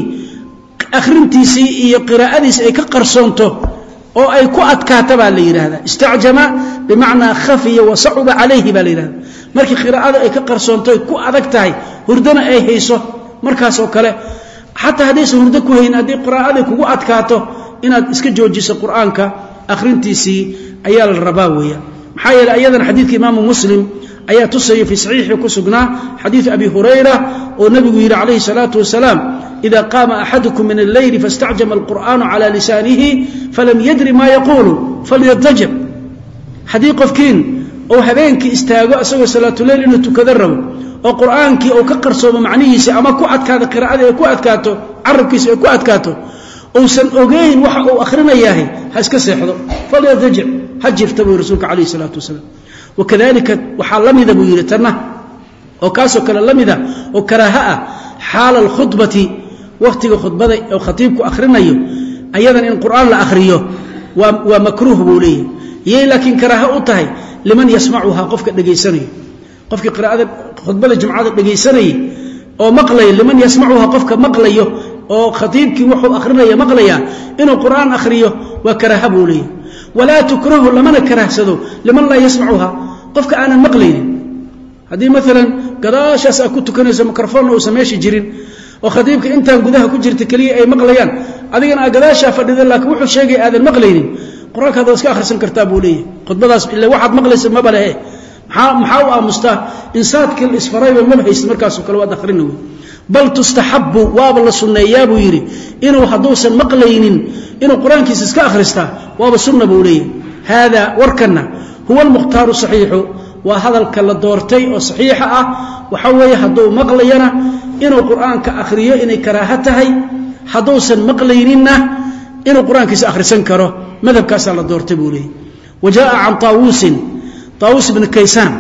أخرمتي سي قراءة أي كقرصونته أو أي كؤت كاتبا ليرهذا استعجم بمعنى خفي وصعب عليه باليرهذا مركي قراءة أي كقرصونته كؤتكتاي هردنا أي هيسو markaas oo kale hatta hadii hurdo ku hayn hadii qiraa'ada kugu adkaato inaad iska joojiso quraanka akhrintiisi ayaa la rabaa weeya maxaa yeelay ayadan xadiidka imaam muslim ayaa tusay fi sahih ku sugnaa xadiid abi hurayra oo nabigu yiri calayhi salatu wasalaam idha qama ahadukum min al-layl fasta'jama al-qur'anu ala lisanihi falam yadri ma yaqulu falyatajab hadii qofkiin oo habeenkii istaago asagoo salaatu layl inuu tukado rabo oo quraanki oo ka qarsoomo macnihiisa ama ku adkaado qiraa'ada ay ku adkaato arabkiisa ay ku adkaato oo san ogeyn waxa uu akhrinayahay ha iska seexdo falyadajib hajirta buu rasuulka kaleey salaatu wasalaam wakadalika waxa lamida buu yirtana oo kaaso kale lamida oo karaaha xaal al khudbati waqtiga khudbada oo khatiibku akhrinayo ayadan in quraan la akhriyo waa makruh buu leeyahay laakiin karaaha u tahay liman yasma'uha qofka dhageysanayo qofka qiraa'ada khudbada jumcada dhageysanay oo maqlay liman yasma'uha qofka maqlayo oo khatiibki wuxuu akhrinaya maqlaya inuu quraan akhriyo wa karaha buulay wala tukrahu lamana karahsado liman la yasma'uha qofka aan maqlaynin hadii midalan gadaashaas ku tukanayso mikrofon oo sameeshi jirin oo khatiibka intaan gudaha ku jirta kaliya ay maqlayaan adigana gadaasha fadhida laakiin wuxuu sheegay aadan maqlaynin quraanka iska akhrisan kartaa buulay khudbadaas illa waxaad maqlayso ma balahe maxaa u aamusta insaadka isfarayba ma haysto markaas oo kale waa akhrinay bal tustahabbu waaba la sunneeyaa buu yiri inuu haduusan maqlaynin inuu quraankiisa iska akhrista waaba sunna buu leeyahay hada warkana huwa al-mukhtar sahih wa hadalka la doortay oo saxiixa ah waxa weeye haduu maqlayana inuu quraanka akhriyo inay karaaha tahay haduusan maqlayninna inuu quraankiisa akhrisan karo madhabkaas la doortay buu leeyahay wajaa an tawusin طاووس بن كيسان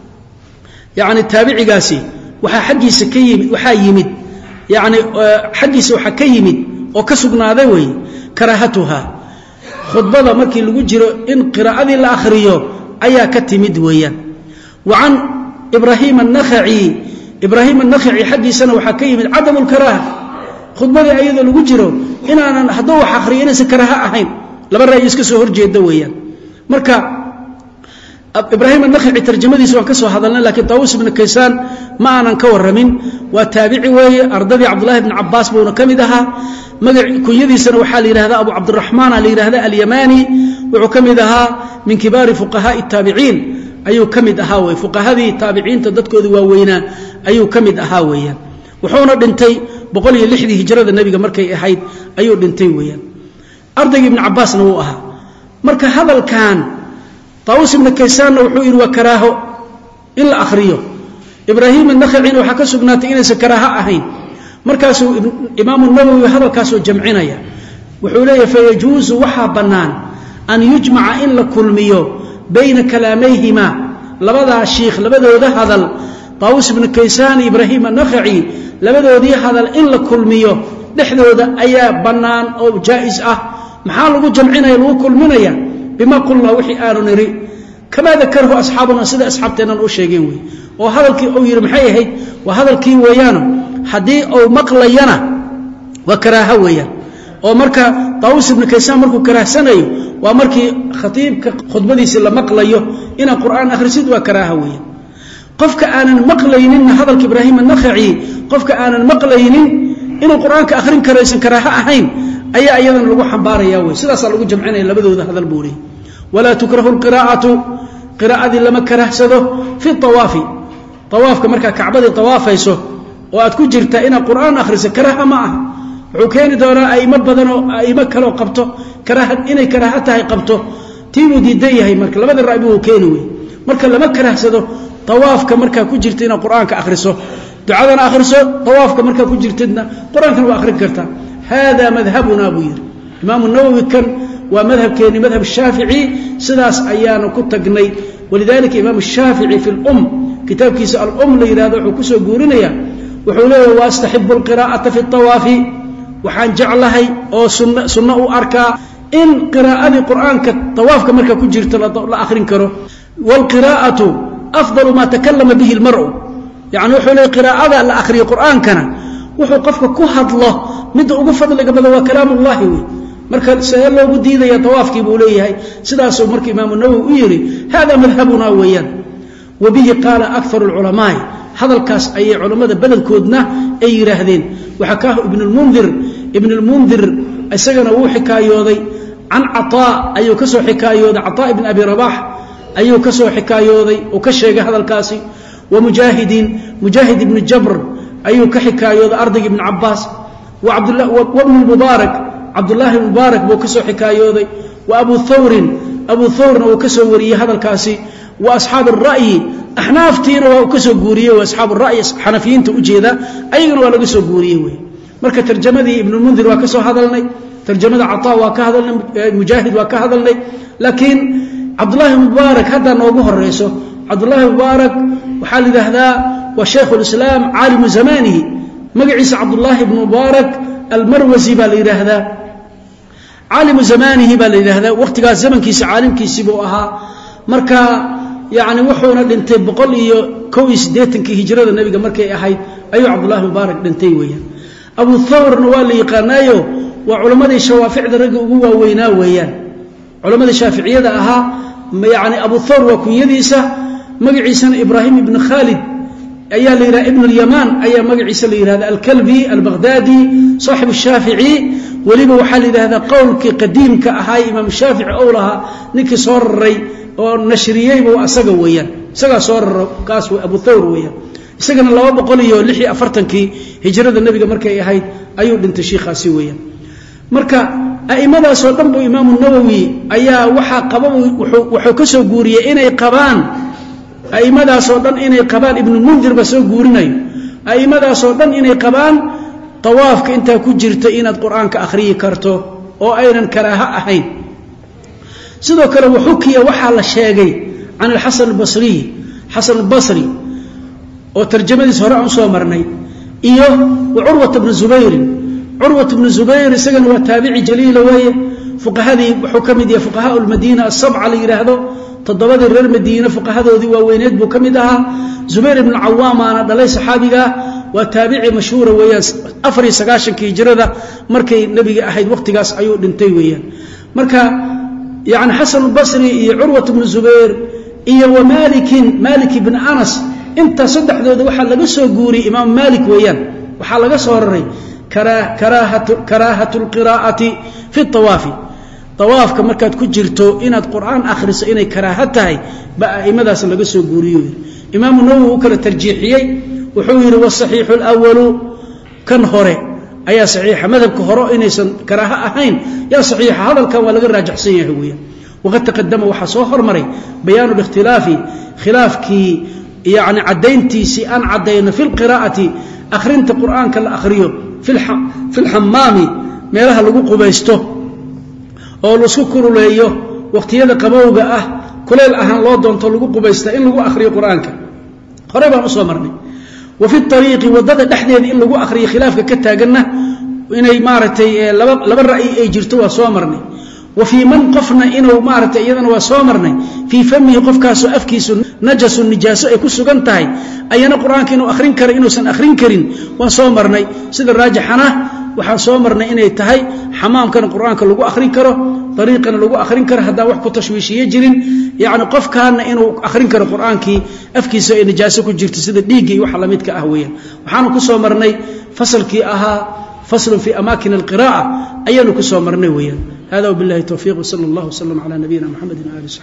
يعني التابعي قاسي وحا حقي سكيمد وحا يمد يعني حقي وحا كيمد وكسقنا ذوي كراهتها خطبه markii lagu jiro in qiraa'adii la akhriyo ayaa ka timid weeyaan وعن ابراهيم النخعي ابراهيم النخعي حقيسنا وحا كيمد عدم الكراهه خطبه ayada lagu jiro inaanan hadoo wax akhriyeenaysa karaaha ahayn laba raay iska soo horjeeda weeyaan marka إبراهيم النخعي ترجمة سواء كسو هذا لكن طاووس بن كيسان ما أنا كورمين وتابعي وهي أرضي عبد الله بن عباس بن كمدها مجر كيدي سنة وحالي هذا أبو عبد الرحمن علي هذا اليماني وعكمدها من كبار فقهاء التابعين أيو كمدها وفقهاء التابعين تدتكو ذوينا أيو كمدها ويا وحونا بنتي بقول لي لحدي هجرة النبي مركي أحيد أيو بنتي ويا أرضي بن عباس نوها مركا هذا الكان طاووس بن كيسان وحوير وكراهه إلا أخريه إبراهيم النخعي وحكى سبنات إنه سكراها أهين مركز إمام النووي هذا كاسو جمعنا يا وحوليه فيجوز وحا بنان أن يجمع إلا كل ميو بين كلاميهما لبدا الشيخ لبدا ذا هذا طاووس بن كيسان إبراهيم النخعي لبدا ذي هذا إلا كل ميو نحن ذا أي بنان أو جائز أه محال جمعنا يلو كل منيا بما قلنا وحي آل نري كما ذكره أصحابنا سيدة أصحابتنا الأشياء وهذا الكي أو يرمحيه وهذا الكي ويانا حدي أو مقلينا وكراها ويانا ومركا طاووس بن كيسان مركو كراه سنة ومركي خطيب خطبتي سلا مقليه إن القرآن أخرسيد وكراها ويانا قفك آنا مقلينين هذا الإبراهيم النخعي قفك آنا مقلينين إن القرآن كأخرين كريسان كراها أحين أي أيضا لو حنباري يا وي سدا صار لو جمعنا لبدوده هذا البوري ولا تكره القراءة قراءة لما كرهسده في الطواف طواف كمركا كعبدي طوافيسو وأد كجرت إن القرآن أخرس كره معه وكان دونا أئمة بدنوا أئمة كلو قبته كراهة إني كراهتها قبته تيمو دي دي هي مركل لما الرأي بو كانوي مركل لما كره سدو طواف كمركا كجرتنا قرآن كأخرسه دعاءنا أخرسه طواف كمركا كجرتنا قرآن كانوا أخر كرتا هذا مذهبنا بوير إمام النووي كان ومذهب كان مذهب الشافعي سداس أيان كنت جني ولذلك إمام الشافعي في الأم كتاب كيس الأم ليرادع وكسو جورنيا وحوله واستحب القراءة في الطواف وحان جعلها أو سنة سنة أركا إن قراءة القرآن كالطواف كمركا كجرت لا آخرين كرو والقراءة أفضل ما تكلم به المرء يعني وحوله قراءة لا آخرين القرآن كان وحو قفك كهد الله مد أقفض لك بدل وكلام الله وي مركا سيالله قديدة يطواف كيبوليه سداسو مركا إمام النووي ويري هذا مذهبنا ويان وبه قال أكثر العلماء هذا الكاس أي علماء بلد كودنا أي رهدين وحكاه ابن المنذر ابن المنذر السجن هو حكايوذي عن عطاء أي كسو حكايوذي عطاء ابن أبي رباح أي كسو حكايوذي وكشيق هذا الكاسي ومجاهدين مجاهد ابن الجبر أي كحكايوذي أرضي ابن عباس وعبد الله وابن المبارك عبد الله المبارك وكسو حكايوذي وأبو ثور أبو ثور وكسو وري هذا الكاسي وأصحاب الرأي أحنافتين وكسو قوريه وأصحاب الرأي حنفيين تأجيدا أيضا ولا كسو قوريه مركة ترجمة ابن المنذر وكسو هذا لنا ترجمة عطاء وكهذا مجاهد وكهذا لنا لكن عبد الله المبارك هذا نوبه الرئيس عبد الله المبارك وحال هذا وشيخ الإسلام عالم زمانه مقعيس عبد الله بن مبارك المروزي بالإله هذا عالم زمانه بالإله هذا وقت قال زمن كيس عالم كيس بوها مركا يعني وحونا دنتي بقول إيو كويس ديتن كي هجرة النبي مركا أحيد أيو عبد الله مبارك دنتي ويا أبو الثور نوالي قانايو وعلماء الشوافع درجوا هو وينا ويان علماء الشافعية ده أها يعني أبو الثور وكن يديسه مقعيسا إبراهيم بن خالد أيا ليرى ابن اليمان أيا مقعيسا ليرى هذا الكلبي البغدادي صاحب الشافعي وليبه وحال هذا قول قديم كأهاي إمام الشافعي أولها نكي صور الري ونشريين وأسقى ويان سقى صور قاس أبو الثور ويان isagana laba boqol iyo lix iyo afartan-kii hijrada nabiga markay ahayd ayuu dhintay sheekhaasi weeyaan marka aimadaas oo dhan buu imaam an-nawawi ayaa waxa qaba wuxuu ka soo guuriyay inay qabaan aimadaas oo dhan inay qabaan ibn mundir ba soo guurinayo aimadaas oo dhan inay qabaan tawaafka inta ku jirta inaad quraanka akhriyi karto oo aynan karaaha ahayn sidoo kale wuxuu kiya waxa la sheegay an al-hasan al-basri hasan al-basri وترجمة سهراء صومرني إيوه وعروة بن زبير عروة بن زبير سجن وتابعي جليل وهي فقهاء حكم دي فقهاء المدينة السبعة اللي هذا تضبط غير المدينة فقهاء ذي ووينات بكمدها زبير بن العوام أنا دليل صحابيها وتابعي مشهور ويا أفري سقاشن كي جرده مركي نبي أحد وقت قاس عيود انتي ويا مركا يعني حسن البصري عروة بن زبير إيه ومالك مالك بن أنس انت صدخدوda waxa laga soo guuri imaam malik weeyaan waxa laga soo raray karaahatu karaahatul qiraa'ati fi at-tawaf tawaafka markaad ku jirto inaad quraan akhriso inay karaaha tahay ba imadaas laga soo guuriyo imaam nawawi uu kala tarjiixiyay wuxuu yiri wasahihu al-awwal kan hore ayaa saxiix madhabka hore inaysan karaaha ahayn ya saxiix hadalkan waa laga raajixsan yahay weeyaan waqad taqaddama waxa soo hormaray bayaan al-ikhtilaafi khilaafki يعني عدينتي سي أن عدينا في القراءة أخرنت القرآن كلا أخريه في الحم في الحمام ما لها لقو قبيسته أو لسكر ليه وقت يدا قبوجة أه كل الأهل الله دون تلقو قبيسته إن لقو أخريه القرآن ك قريبا مصمرني وفي الطريق وضد دحدين إن لقو أخريه خلافك كتا جنة وإن إمارتي لب لب الرأي أجرتوا صامرني وفي من قفنا إنه مارت أيضا وصامرنا في فمه قف كاسو أفكيس نجس النجاسة يكون سجنتاي أينا قرآن كانوا أخرين كر إنه سن أخرين كرين وصامرنا سيد الراجحنا وحصامرنا إنه يتهاي حمام كان القرآن كان لقوا أخرين كره طريقا لقوا أخرين كره هذا وحكو تشويشي يجرين يعني قف كان إنه أخرين كر القرآن كي أفكيس النجاسة كجرت سيد الديجي وحلمت كأهويا وحنا كصامرنا فصل كي أها فصل في أماكن القراءة أينا كصامرنا ويا هذا وبالله التوفيق وصلى الله وسلم على نبينا محمد وآله وصحبه